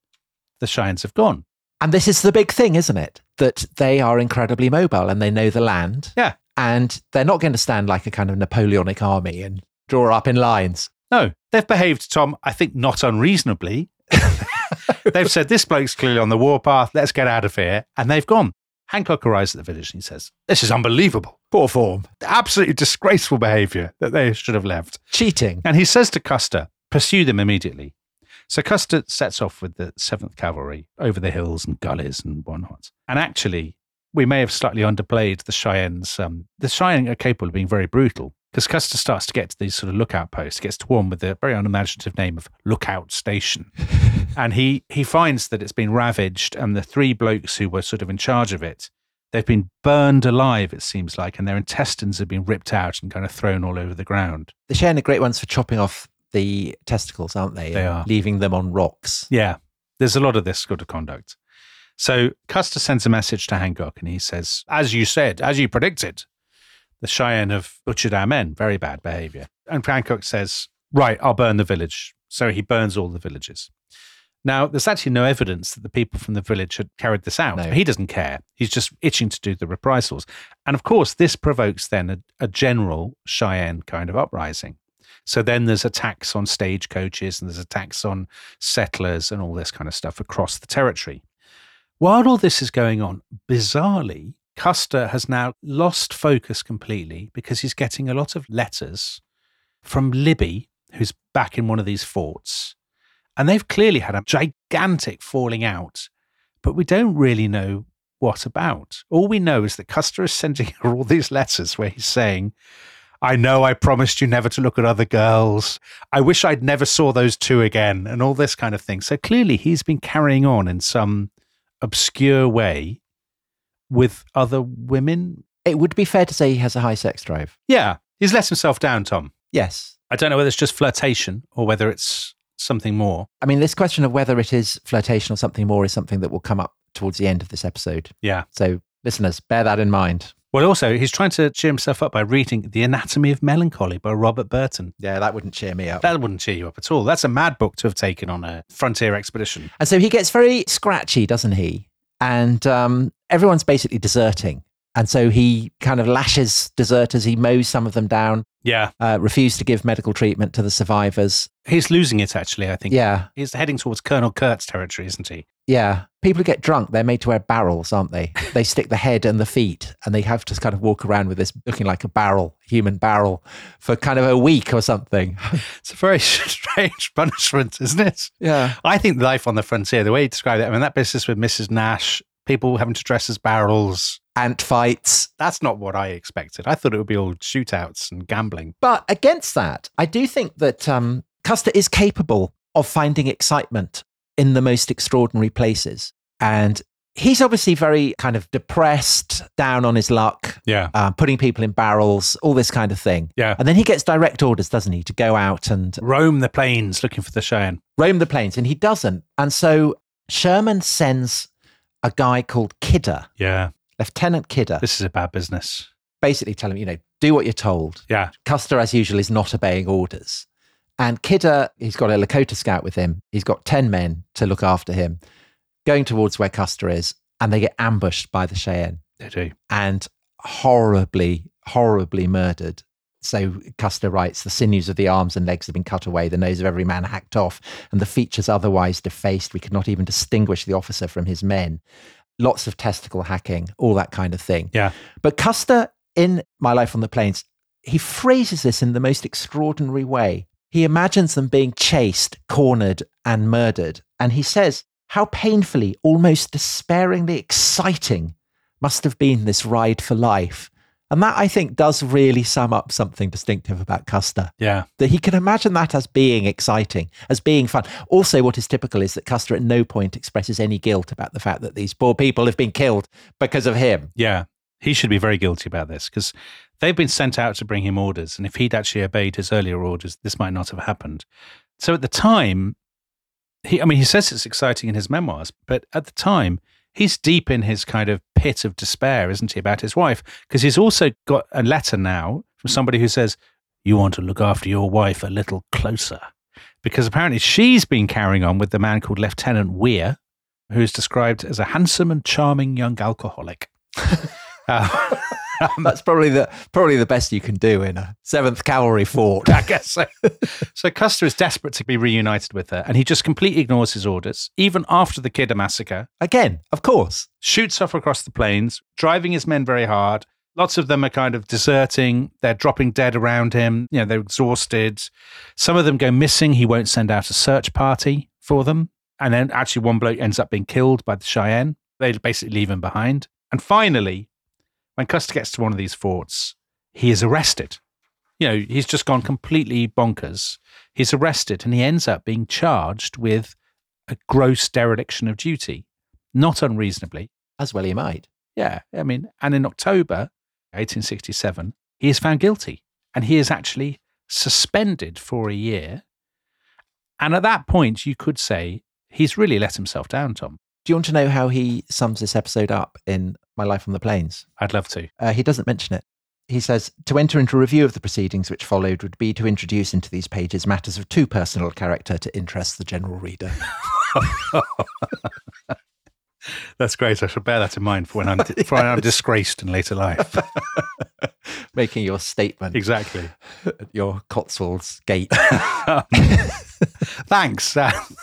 The Cheyennes have gone. And this is the big thing, isn't it? That they are incredibly mobile and they know the land. Yeah. And they're not going to stand like a kind of Napoleonic army and draw up in lines. No, they've behaved, Tom, I think not unreasonably. They've said, this bloke's clearly on the warpath, let's get out of here. And they've gone. Hancock arrives at the village and he says, this is unbelievable. Poor form. Absolutely disgraceful behaviour that they should have left. Cheating. And he says to Custer, pursue them immediately. So Custer sets off with the 7th Cavalry over the hills and gullies and whatnot. And actually, we may have slightly underplayed the Cheyennes. The Cheyenne are capable of being very brutal because Custer starts to get to these sort of lookout posts, gets to one with the very unimaginative name of Lookout Station. And he finds that it's been ravaged and the 3 blokes who were sort of in charge of it, they've been burned alive, it seems like, and their intestines have been ripped out and kind of thrown all over the ground. The Cheyenne are great ones for chopping off the testicles, aren't they? They are. Leaving them on rocks. Yeah, there's a lot of this sort of conduct. So Custer sends a message to Hancock and he says, as you said, as you predicted, the Cheyenne have butchered our men. Very bad behavior. And Hancock says, right, I'll burn the village. So he burns all the villages. Now, there's actually no evidence that the people from the village had carried this out. No. He doesn't care. He's just itching to do the reprisals. And of course, this provokes then a general Cheyenne kind of uprising. So then there's attacks on stagecoaches and there's attacks on settlers and all this kind of stuff across the territory. While all this is going on, bizarrely, Custer has now lost focus completely because he's getting a lot of letters from Libby, who's back in one of these forts. And they've clearly had a gigantic falling out, but we don't really know what about. All we know is that Custer is sending her all these letters where he's saying, I know I promised you never to look at other girls. I wish I'd never saw those 2 again, and all this kind of thing. So clearly he's been carrying on in some obscure way with other women. It would be fair to say he has a high sex drive. Yeah, he's let himself down, Tom. Yes. I don't know whether it's just flirtation or whether it's something more. I mean, this question of whether it is flirtation or something more is something that will come up towards the end of this episode. Yeah. So listeners, bear that in mind. Well, also, he's trying to cheer himself up by reading The Anatomy of Melancholy by Robert Burton. Yeah, that wouldn't cheer me up. That wouldn't cheer you up at all. That's a mad book to have taken on a frontier expedition. And so he gets very scratchy, doesn't he? And everyone's basically deserting. And so he kind of lashes deserters. He mows some of them down. Yeah. Refused to give medical treatment to the survivors. He's losing it, actually, I think. Yeah. He's heading towards Colonel Kurt's territory, isn't he? Yeah. People who get drunk, they're made to wear barrels, aren't they? They stick the head and the feet, and they have to kind of walk around with this looking like a barrel, human barrel, for kind of a week or something. It's a very strange punishment, isn't it? Yeah. I think life on the frontier, the way you described it, I mean, that business with Mrs. Nash, people having to dress as barrels. Ant fights. That's not what I expected. I thought it would be all shootouts and gambling. But against that, I do think that Custer is capable of finding excitement in the most extraordinary places. And he's obviously very kind of depressed, down on his luck, putting people in barrels, all this kind of thing. Yeah. And then he gets direct orders, doesn't he, to go out and roam the plains looking for the Cheyenne. Roam the plains, and he doesn't. And so Sherman sends a guy called Kidder. Yeah. Lieutenant Kidder. This is a bad business. Basically tell him, do what you're told. Yeah. Custer, as usual, is not obeying orders. And Kidder, he's got a Lakota scout with him. He's got 10 men to look after him, going towards where Custer is, and they get ambushed by the Cheyenne. They do. And horribly, horribly murdered. So Custer writes, the sinews of the arms and legs have been cut away, the nose of every man hacked off, and the features otherwise defaced. We could not even distinguish the officer from his men. Lots of testicle hacking, all that kind of thing. Yeah. But Custer, in My Life on the Plains, he phrases this in the most extraordinary way. He imagines them being chased, cornered, and murdered. And he says, how painfully, almost despairingly exciting must have been this ride for life. And that, I think, does really sum up something distinctive about Custer. Yeah. That he can imagine that as being exciting, as being fun. Also, what is typical is that Custer at no point expresses any guilt about the fact that these poor people have been killed because of him. Yeah. He should be very guilty about this because they've been sent out to bring him orders. And if he'd actually obeyed his earlier orders, this might not have happened. So at the time, he says it's exciting in his memoirs, but at the time, he's deep in his kind of pit of despair, isn't he, about his wife? Because he's also got a letter now from somebody who says, you want to look after your wife a little closer. Because apparently she's been carrying on with the man called Lieutenant Weir, who's described as a handsome and charming young alcoholic. That's probably the best you can do in a 7th Cavalry fort. I guess so. So Custer is desperate to be reunited with her, and he just completely ignores his orders, even after the Kidder massacre. Again, of course. Shoots off across the plains, driving his men very hard. Lots of them are kind of deserting. They're dropping dead around him. They're exhausted. Some of them go missing. He won't send out a search party for them. And then actually one bloke ends up being killed by the Cheyenne. They basically leave him behind. And finally, when Custer gets to one of these forts, he is arrested. He's just gone completely bonkers. He's arrested and he ends up being charged with a gross dereliction of duty, not unreasonably. As well he might. Yeah. And in October 1867, he is found guilty and he is actually suspended for a year. And at that point, you could say he's really let himself down, Tom. Do you want to know how he sums this episode up in My Life on the Plains? I'd love to. He doesn't mention it. He says, to enter into a review of the proceedings which followed would be to introduce into these pages matters of too personal character to interest the general reader. That's great. I shall bear that in mind for when I'm disgraced in later life. Making your statement. Exactly. At your Cotswolds gate. Thanks.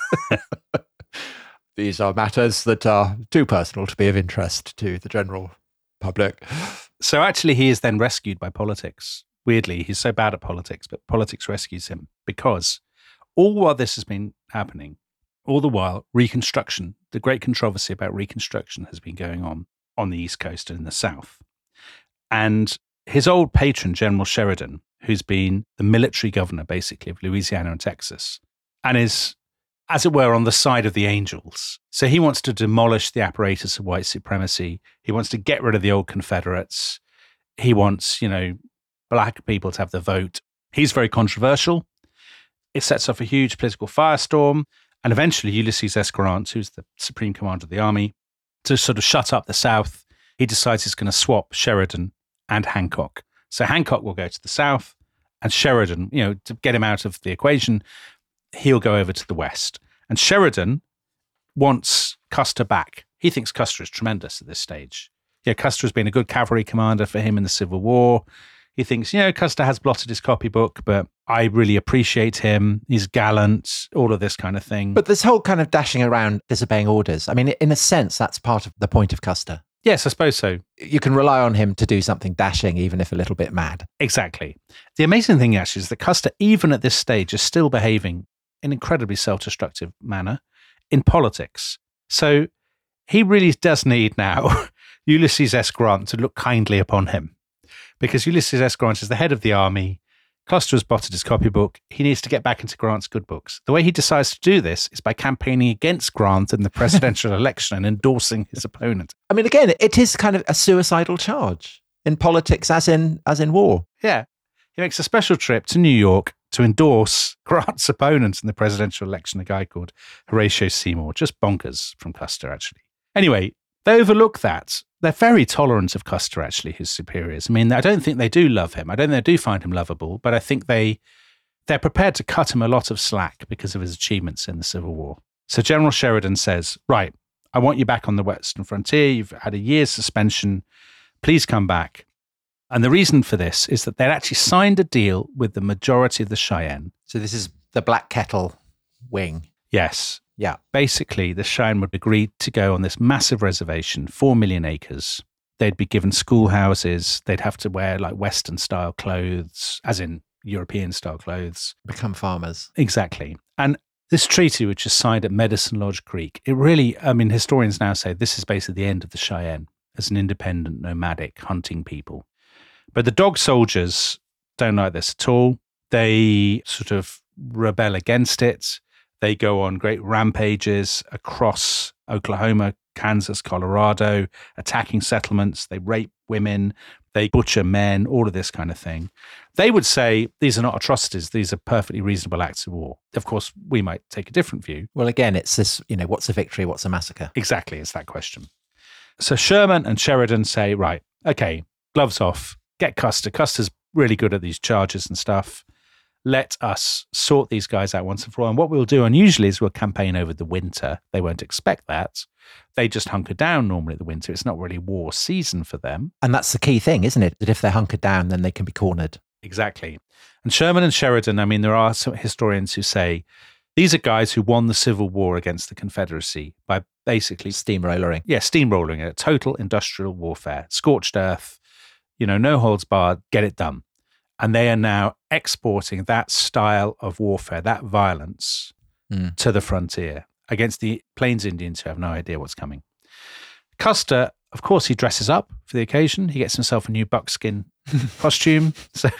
These are matters that are too personal to be of interest to the general public. So actually, he is then rescued by politics. Weirdly, he's so bad at politics, but politics rescues him because all while this has been happening, all the while, Reconstruction, the great controversy about Reconstruction has been going on the East Coast and in the South. And his old patron, General Sheridan, who's been the military governor, basically, of Louisiana and Texas, and is, as it were, on the side of the angels. So he wants to demolish the apparatus of white supremacy. He wants to get rid of the old Confederates. He wants, black people to have the vote. He's very controversial. It sets off a huge political firestorm. And eventually Ulysses S. Grant, who's the supreme commander of the army, to sort of shut up the South, he decides he's going to swap Sheridan and Hancock. So Hancock will go to the South and Sheridan, to get him out of the equation, he'll go over to the West. And Sheridan wants Custer back. He thinks Custer is tremendous at this stage. Custer has been a good cavalry commander for him in the Civil War. He thinks, Custer has blotted his copybook, but I really appreciate him. He's gallant, all of this kind of thing. But this whole kind of dashing around, disobeying orders, I mean, in a sense, that's part of the point of Custer. Yes, I suppose so. You can rely on him to do something dashing, even if a little bit mad. Exactly. The amazing thing, actually, is that Custer, even at this stage, is still behaving in an incredibly self-destructive manner in politics. So he really does need now Ulysses S. Grant to look kindly upon him. Because Ulysses S. Grant is the head of the army. Custer has botted his copybook. He needs to get back into Grant's good books. The way he decides to do this is by campaigning against Grant in the presidential election and endorsing his opponent. I mean, again, it is kind of a suicidal charge in politics as in war. Yeah. He makes a special trip to New York to endorse Grant's opponent in the presidential election, a guy called Horatio Seymour. Just bonkers from Custer, actually. Anyway, they overlook that. They're very tolerant of Custer, actually, his superiors. I mean, I don't think they do love him. I don't think they do find him lovable, but I think they're prepared to cut him a lot of slack because of his achievements in the Civil War. So General Sheridan says, right, I want you back on the Western frontier. You've had a year's suspension. Please come back. And the reason for this is that they'd actually signed a deal with the majority of the Cheyenne. So this is the Black Kettle wing. Yes. Yeah. Basically, the Cheyenne would agree to go on this massive reservation, 4 million acres. They'd be given schoolhouses. They'd have to wear like Western-style clothes, as in European-style clothes. Become farmers. Exactly. And this treaty, which is signed at Medicine Lodge Creek, it really, I mean, historians now say this is basically the end of the Cheyenne as an independent, nomadic, hunting people. But the Dog Soldiers don't like this at all. They sort of rebel against it. They go on great rampages across Oklahoma, Kansas, Colorado, attacking settlements. They rape women. They butcher men, all of this kind of thing. They would say these are not atrocities. These are perfectly reasonable acts of war. Of course, we might take a different view. Well, again, it's this, what's a victory? What's a massacre? Exactly. It's that question. So Sherman and Sheridan say, right, okay, gloves off, get Custer. Custer's really good at these charges and stuff. Let us sort these guys out once and for all. And what we'll do unusually is we'll campaign over the winter. They won't expect that. They just hunker down normally in the winter. It's not really war season for them. And that's the key thing, isn't it? That if they're hunkered down, then they can be cornered. Exactly. And Sherman and Sheridan, I mean, there are some historians who say these are guys who won the Civil War against the Confederacy by basically steamrolling. Yeah, steamrolling it. Total industrial warfare. Scorched earth, no holds barred, get it done. And they are now exporting that style of warfare, that violence, to the frontier against the Plains Indians who have no idea what's coming. Custer, of course, he dresses up for the occasion. He gets himself a new buckskin costume. So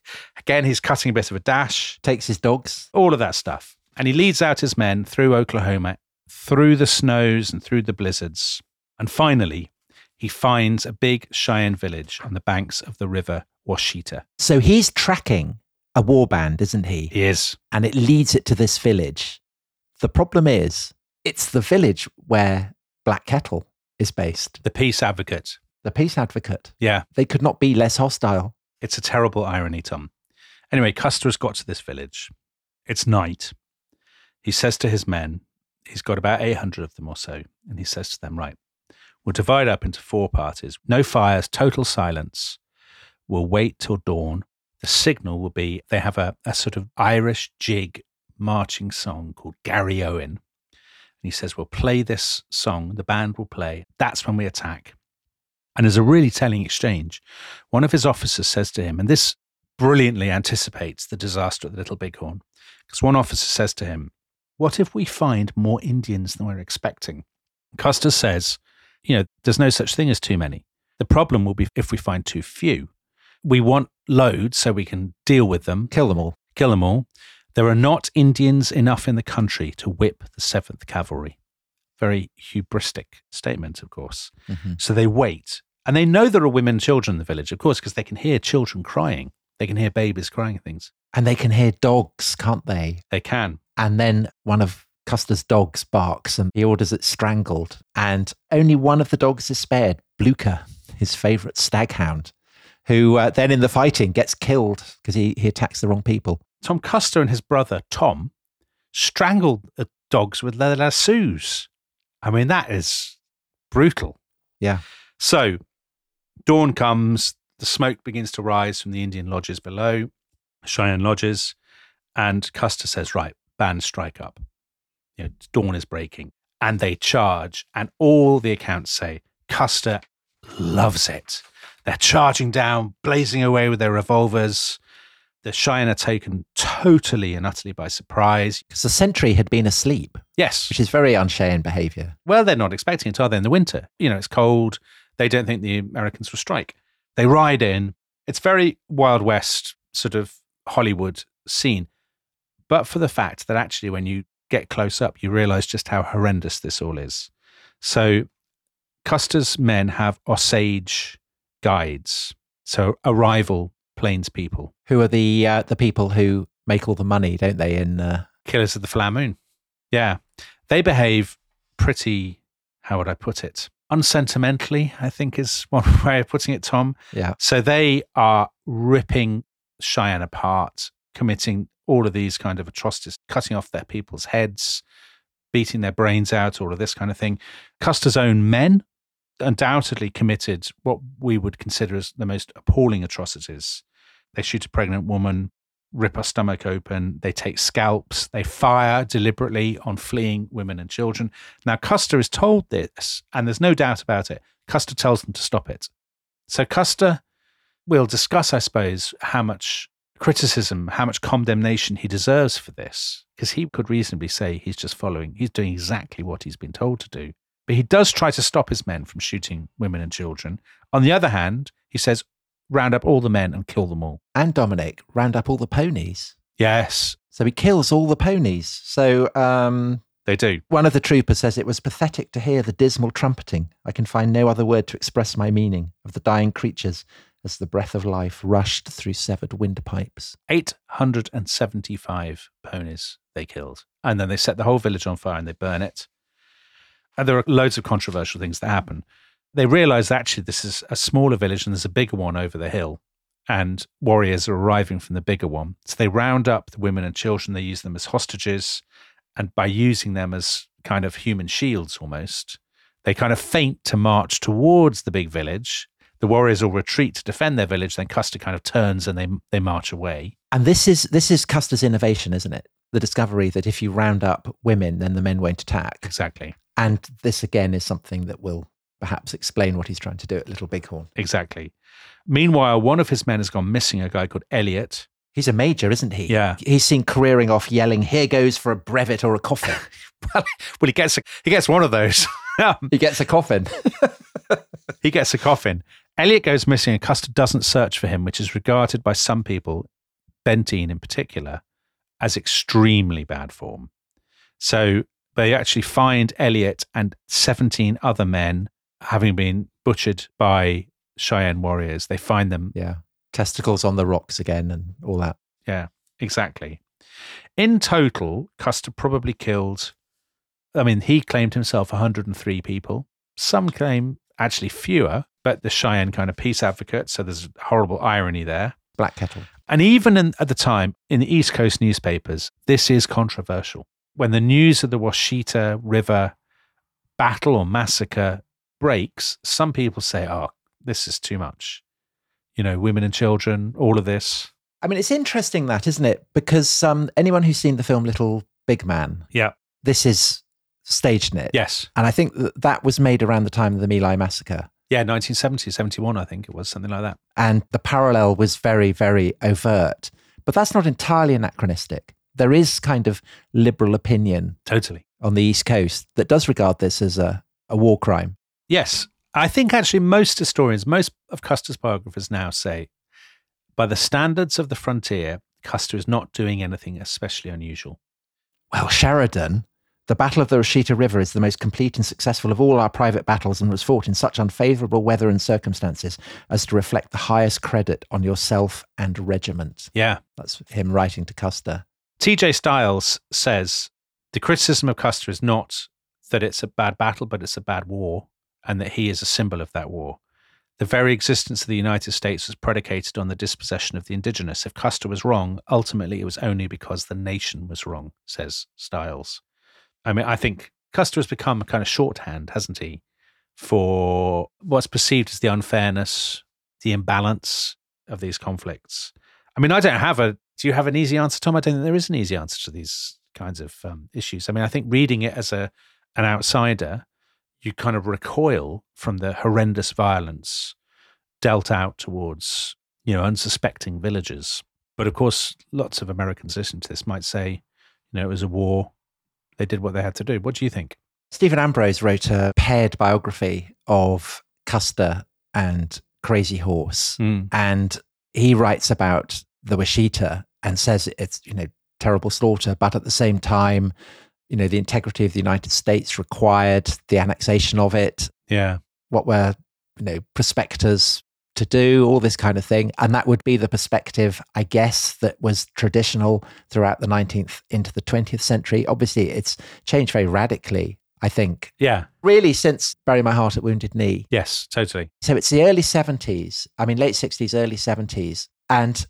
he's cutting a bit of a dash. Takes his dogs. All of that stuff. And he leads out his men through Oklahoma, through the snows and through the blizzards. And finally, he finds a big Cheyenne village on the banks of the river Washita. So he's tracking a warband, isn't he? He is. And it leads it to this village. The problem is, it's the village where Black Kettle is based. The peace advocate. The peace advocate. Yeah. They could not be less hostile. It's a terrible irony, Tom. Anyway, Custer has got to this village. It's night. He says to his men, he's got about 800 of them or so, and he says to them, right, we'll divide up into 4 parties. No fires, total silence. We'll wait till dawn. The signal will be, they have a sort of Irish jig marching song called Gary Owen. And he says, we'll play this song, the band will play. That's when we attack. And there's a really telling exchange. One of his officers says to him, and this brilliantly anticipates the disaster at the Little Bighorn, because one officer says to him, what if we find more Indians than we're expecting? Custer says, there's no such thing as too many. The problem will be if we find too few. We want loads so we can deal with them. Kill them all. Kill them all. There are not Indians enough in the country to whip the 7th Cavalry. Very hubristic statement, of course. Mm-hmm. So they wait. And they know there are women and children in the village, of course, because they can hear children crying. They can hear babies crying and things. And they can hear dogs, can't they? They can. And then one of Custer's dogs barks and he orders it strangled. And only one of the dogs is spared, Blucher, his favourite staghound, who then in the fighting gets killed because he attacks the wrong people. Tom Custer and his brother, Tom, strangled the dogs with leather lassos. I mean, that is brutal. Yeah. So dawn comes, the smoke begins to rise from the Indian lodges below, Cheyenne lodges, and Custer says, right, band strike up. Dawn is breaking. And they charge, and all the accounts say Custer loves it. They're charging down, blazing away with their revolvers. The Cheyenne are taken totally and utterly by surprise. Because the sentry had been asleep. Yes. Which is very un-Cheyenne behaviour. Well, they're not expecting it, are they, in the winter? It's cold. They don't think the Americans will strike. They ride in. It's very Wild West sort of Hollywood scene, but for the fact that actually when you get close up, you realize just how horrendous this all is. So Custer's men have Osage guides, so arrival plains people. Who are the people who make all the money, don't they? In Killers of the Flower Moon. Yeah. They behave pretty, how would I put it? Unsentimentally, I think is one way of putting it, Tom. Yeah. So they are ripping Cheyenne apart, committing all of these kind of atrocities, cutting off their people's heads, beating their brains out, all of this kind of thing. Custer's own men undoubtedly committed what we would consider as the most appalling atrocities. They shoot a pregnant woman, rip her stomach open, they take scalps, they fire deliberately on fleeing women and children. Now, Custer is told this, and there's no doubt about it. Custer tells them to stop it. So Custer will discuss, I suppose, how much criticism, how much condemnation he deserves for this, because he could reasonably say he's doing exactly what he's been told to do. But he does try to stop his men from shooting women and children. On the other hand, he says, round up all the men and kill them all. And Dominic, round up all the ponies. Yes. So he kills all the ponies. So they do. One of the troopers says, it was pathetic to hear the dismal trumpeting. I can find no other word to express my meaning of the dying creatures as the breath of life rushed through severed windpipes. 875 ponies they killed. And then they set the whole village on fire and they burn it. And there are loads of controversial things that happen. They realize that actually this is a smaller village and there's a bigger one over the hill, and warriors are arriving from the bigger one. So they round up the women and children. They use them as hostages. And by using them as kind of human shields almost, they kind of feint to march towards the big village. The warriors will retreat to defend their village. Then Custer kind of turns and they march away. And this is Custer's innovation, isn't it? The discovery that if you round up women, then the men won't attack. Exactly. And this again is something that will perhaps explain what he's trying to do at Little Bighorn. Exactly. Meanwhile, one of his men has gone missing, a guy called Elliot. He's a major, isn't he? Yeah. He's seen careering off yelling, here goes for a brevet or a coffin. well, he gets one of those. He gets a coffin. He gets a coffin. Elliot goes missing and Custer doesn't search for him, which is regarded by some people, Benteen in particular, as extremely bad form. So they actually find Elliot and 17 other men having been butchered by Cheyenne warriors. They find them. Yeah. Testicles on the rocks again and all that. Yeah, exactly. In total, Custer probably killed, he claimed himself 103 people. Some claim actually fewer, but the Cheyenne kind of peace advocate. So there's horrible irony there. Black kettle. And even at the time, in the East Coast newspapers, this is controversial. When the news of the Washita River battle or massacre breaks, some people say, oh, this is too much. Women and children, all of this. It's interesting that, isn't it? Because anyone who's seen the film Little Big Man, yeah, this is staged in it. Yes. And I think that was made around the time of the My Lai massacre. Yeah, 1970, 71, I think it was, something like that. And the parallel was very, very overt. But that's not entirely anachronistic. There is kind of liberal opinion. Totally. On the East Coast that does regard this as a war crime. Yes. I think actually most historians, most of Custer's biographers now say, by the standards of the frontier, Custer is not doing anything especially unusual. Well, Sheridan, the Battle of the Washita River is the most complete and successful of all our private battles and was fought in such unfavorable weather and circumstances as to reflect the highest credit on yourself and regiment. Yeah. That's him writing to Custer. T.J. Stiles says the criticism of Custer is not that it's a bad battle, but it's a bad war, and that he is a symbol of that war. The very existence of the United States was predicated on the dispossession of the indigenous. If Custer was wrong, ultimately it was only because the nation was wrong, says Stiles. I think Custer has become a kind of shorthand, hasn't he, for what's perceived as the unfairness, the imbalance of these conflicts. Do you have an easy answer, Tom? I don't think there is an easy answer to these kinds of issues. I think reading it as an outsider, you kind of recoil from the horrendous violence dealt out towards, unsuspecting villagers. But of course, lots of Americans listening to this might say, it was a war. They did what they had to do. What do you think? Stephen Ambrose wrote a paired biography of Custer and Crazy Horse. And he writes about the Washita and says it's, terrible slaughter, but at the same time, the integrity of the United States required the annexation of it. Yeah. What were, prospectors to do, all this kind of thing. And that would be the perspective, I guess, that was traditional throughout the 19th into the 20th century. Obviously, it's changed very radically, I think. Yeah. Really, since Bury My Heart at Wounded Knee. Yes, totally. So it's the early 70s, late 60s, early 70s. And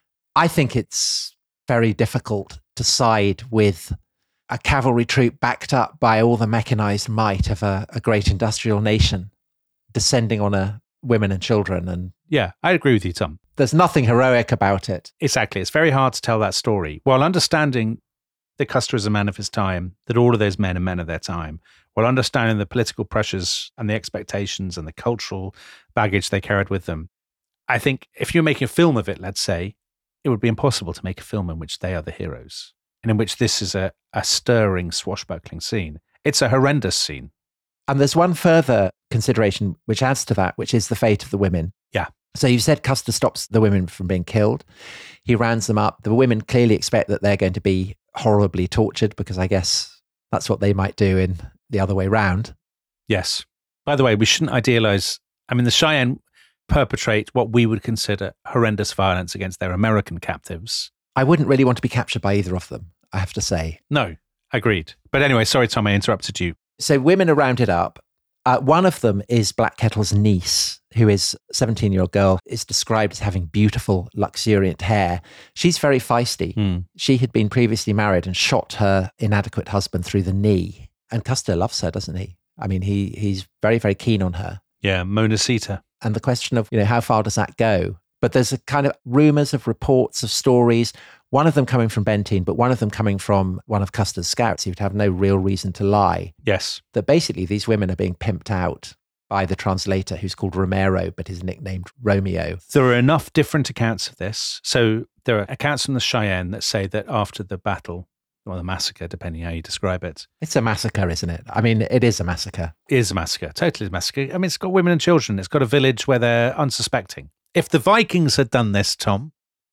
I think it's very difficult to side with a cavalry troop backed up by all the mechanized might of a great industrial nation descending on women and children. And yeah, I agree with you, Tom. There's nothing heroic about it. Exactly. It's very hard to tell that story while understanding that Custer is a man of his time, that all of those men are men of their time, while understanding the political pressures and the expectations and the cultural baggage they carried with them. I think if you're making a film of it, let's say, it would be impossible to make a film in which they are the heroes and in which this is a stirring, swashbuckling scene. It's a horrendous scene. And there's one further consideration which adds to that, which is the fate of the women. Yeah. So you said Custer stops the women from being killed. He rounds them up. The women clearly expect that they're going to be horribly tortured because I guess that's what they might do in the other way round. Yes. By the way, we shouldn't idealize. The Cheyenne perpetrate what we would consider horrendous violence against their American captives. I wouldn't really want to be captured by either of them, I have to say. No, agreed. But anyway, sorry, Tom, I interrupted you. So women are rounded up. One of them is Black Kettle's niece, who is a 17-year-old girl, is described as having beautiful, luxuriant hair. She's very feisty. She had been previously married and shot her inadequate husband through the knee. And Custer loves her, doesn't he? He's very, very keen on her. Yeah, Mona Sita. And the question of, how far does that go? But there's a kind of rumors of reports of stories, one of them coming from Benteen, but one of them coming from one of Custer's scouts who'd have no real reason to lie. Yes. That basically these women are being pimped out by the translator who's called Romero, but is nicknamed Romeo. There are enough different accounts of this. So there are accounts from the Cheyenne that say that after the battle, or the massacre, depending how you describe it. It's a massacre, isn't it? It is a massacre. It is a massacre. Totally a massacre. It's got women and children. It's got a village where they're unsuspecting. If the Vikings had done this, Tom,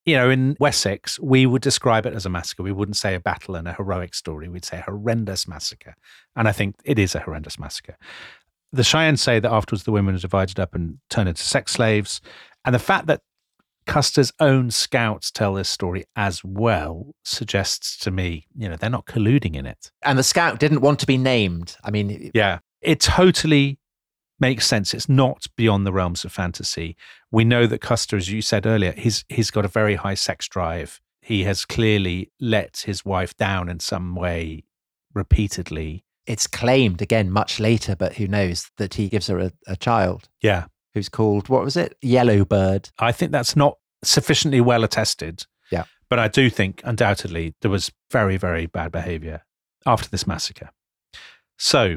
in Wessex, we would describe it as a massacre. We wouldn't say a battle and a heroic story. We'd say a horrendous massacre. And I think it is a horrendous massacre. The Cheyenne say that afterwards the women are divided up and turned into sex slaves. And the fact that Custer's own scouts tell this story as well suggests to me, they're not colluding in it. And the scout didn't want to be named. Yeah, it totally makes sense. It's not beyond the realms of fantasy. We know that Custer, as you said earlier, he's got a very high sex drive. He has clearly let his wife down in some way repeatedly. It's claimed, again, much later, but who knows, that he gives her a child. Yeah. Who's called, what was it? Yellowbird. I think that's not sufficiently well attested. Yeah. But I do think, undoubtedly, there was very, very bad behavior after this massacre. So,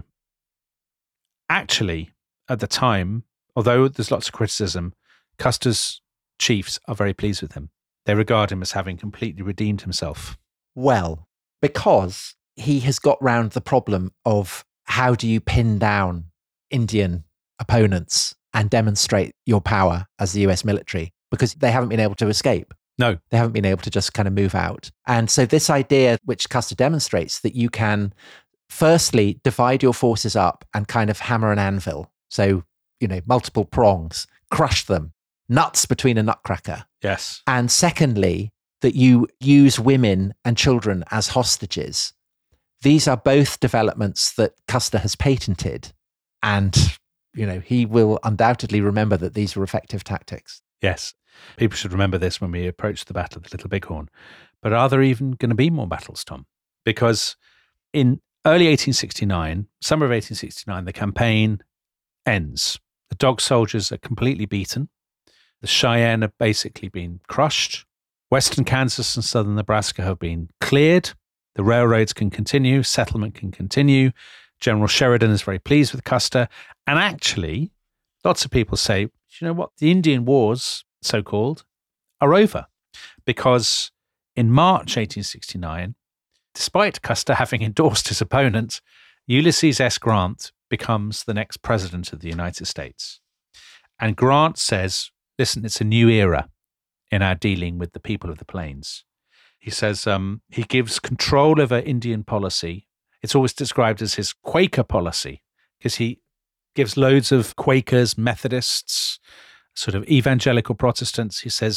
actually, at the time, although there's lots of criticism, Custer's chiefs are very pleased with him. They regard him as having completely redeemed himself. Well, because he has got round the problem of how do you pin down Indian opponents and demonstrate your power as the US military, because they haven't been able to escape. No. They haven't been able to just kind of move out. And so this idea, which Custer demonstrates, that you can firstly divide your forces up and kind of hammer an anvil. So, multiple prongs, crush them, nuts between a nutcracker. Yes. And secondly, that you use women and children as hostages. These are both developments that Custer has patented. And, he will undoubtedly remember that these were effective tactics. Yes. People should remember this when we approach the Battle of the Little Bighorn. But are there even going to be more battles, Tom? Because in early 1869, summer of 1869, the campaign ends. The Dog soldiers are completely beaten. The Cheyenne have basically been crushed. Western Kansas and southern Nebraska have been cleared. The railroads can continue. Settlement can continue. General Sheridan is very pleased with Custer. And actually, lots of people say, you know what? The Indian Wars, so-called, are over. Because in March 1869, despite Custer having endorsed his opponent, Ulysses S. Grant becomes the next president of the United States. And Grant says, listen, it's a new era in our dealing with the people of the plains. He says he gives control over Indian policy. It's always described as his Quaker policy because he gives loads of Quakers, Methodists, sort of evangelical Protestants. He says,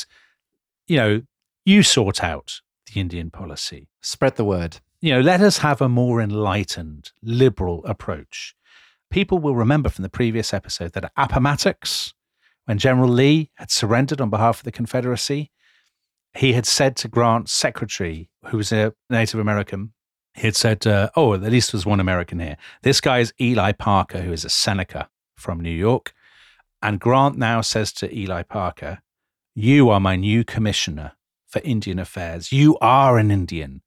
you sort out the Indian policy. Spread the word. Let us have a more enlightened, liberal approach. People will remember from the previous episode that at Appomattox, when General Lee had surrendered on behalf of the Confederacy, he had said to Grant's secretary, who was a Native American, he had said, at least there's one American here. This guy is Eli Parker, who is a Seneca from New York. And Grant now says to Eli Parker, you are my new commissioner for Indian affairs. You are an Indian.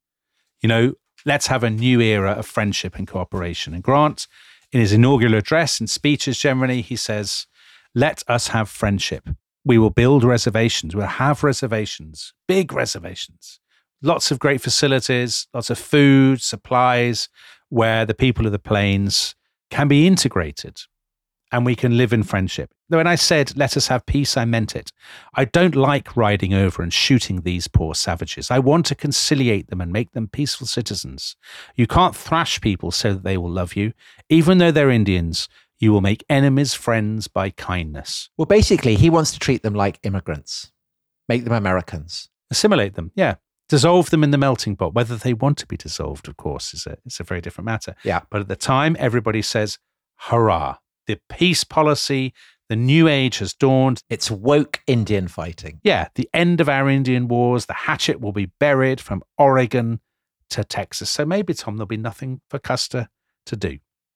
Let's have a new era of friendship and cooperation. And Grant, in his inaugural address and speeches generally, he says, let us have friendship. We will build reservations. We'll have reservations, big reservations, lots of great facilities, lots of food, supplies, where the people of the plains can be integrated and we can live in friendship. When I said, let us have peace, I meant it. I don't like riding over and shooting these poor savages. I want to conciliate them and make them peaceful citizens. You can't thrash people so that they will love you. Even though they're Indians, you will make enemies friends by kindness. Well, basically, he wants to treat them like immigrants, make them Americans. Assimilate them, yeah. Dissolve them in the melting pot. Whether they want to be dissolved, of course, is a very different matter. Yeah. But at the time, everybody says, hurrah. The peace policy, the new age has dawned. It's woke Indian fighting. Yeah, the end of our Indian wars. The hatchet will be buried from Oregon to Texas. So maybe, Tom, there'll be nothing for Custer to do.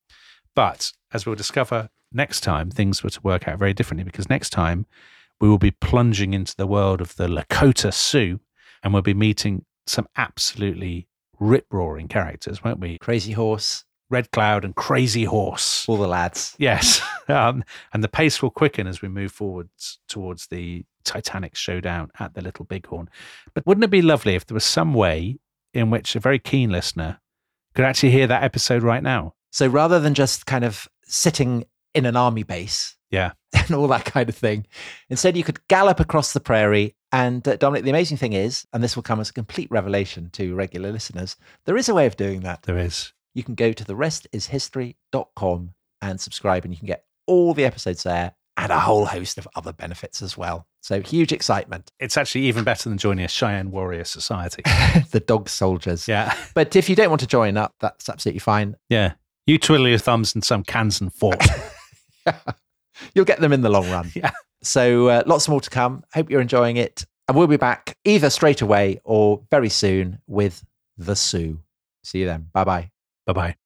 But as we'll discover next time, things were to work out very differently because next time we will be plunging into the world of the Lakota Sioux and we'll be meeting some absolutely rip-roaring characters, won't we? Crazy Horse. Red Cloud and Crazy Horse. All the lads. Yes. And the pace will quicken as we move forwards towards the Titanic showdown at the Little Bighorn. But wouldn't it be lovely if there was some way in which a very keen listener could actually hear that episode right now? So rather than just kind of sitting in an army base Yeah. and all that kind of thing, instead you could gallop across the prairie. And Dominic, the amazing thing is, and this will come as a complete revelation to regular listeners, there is a way of doing that. There is. You can go to therestishistory.com and subscribe, and you can get all the episodes there and a whole host of other benefits as well. So huge excitement. It's actually even better than joining a Cheyenne Warrior Society. The dog soldiers. Yeah. But if you don't want to join up, that's absolutely fine. Yeah. You twiddle your thumbs in some Kansan fort. Yeah. You'll get them in the long run. Yeah. So lots more to come. Hope you're enjoying it. And we'll be back either straight away or very soon with The Sioux. See you then. Bye-bye. Bye-bye.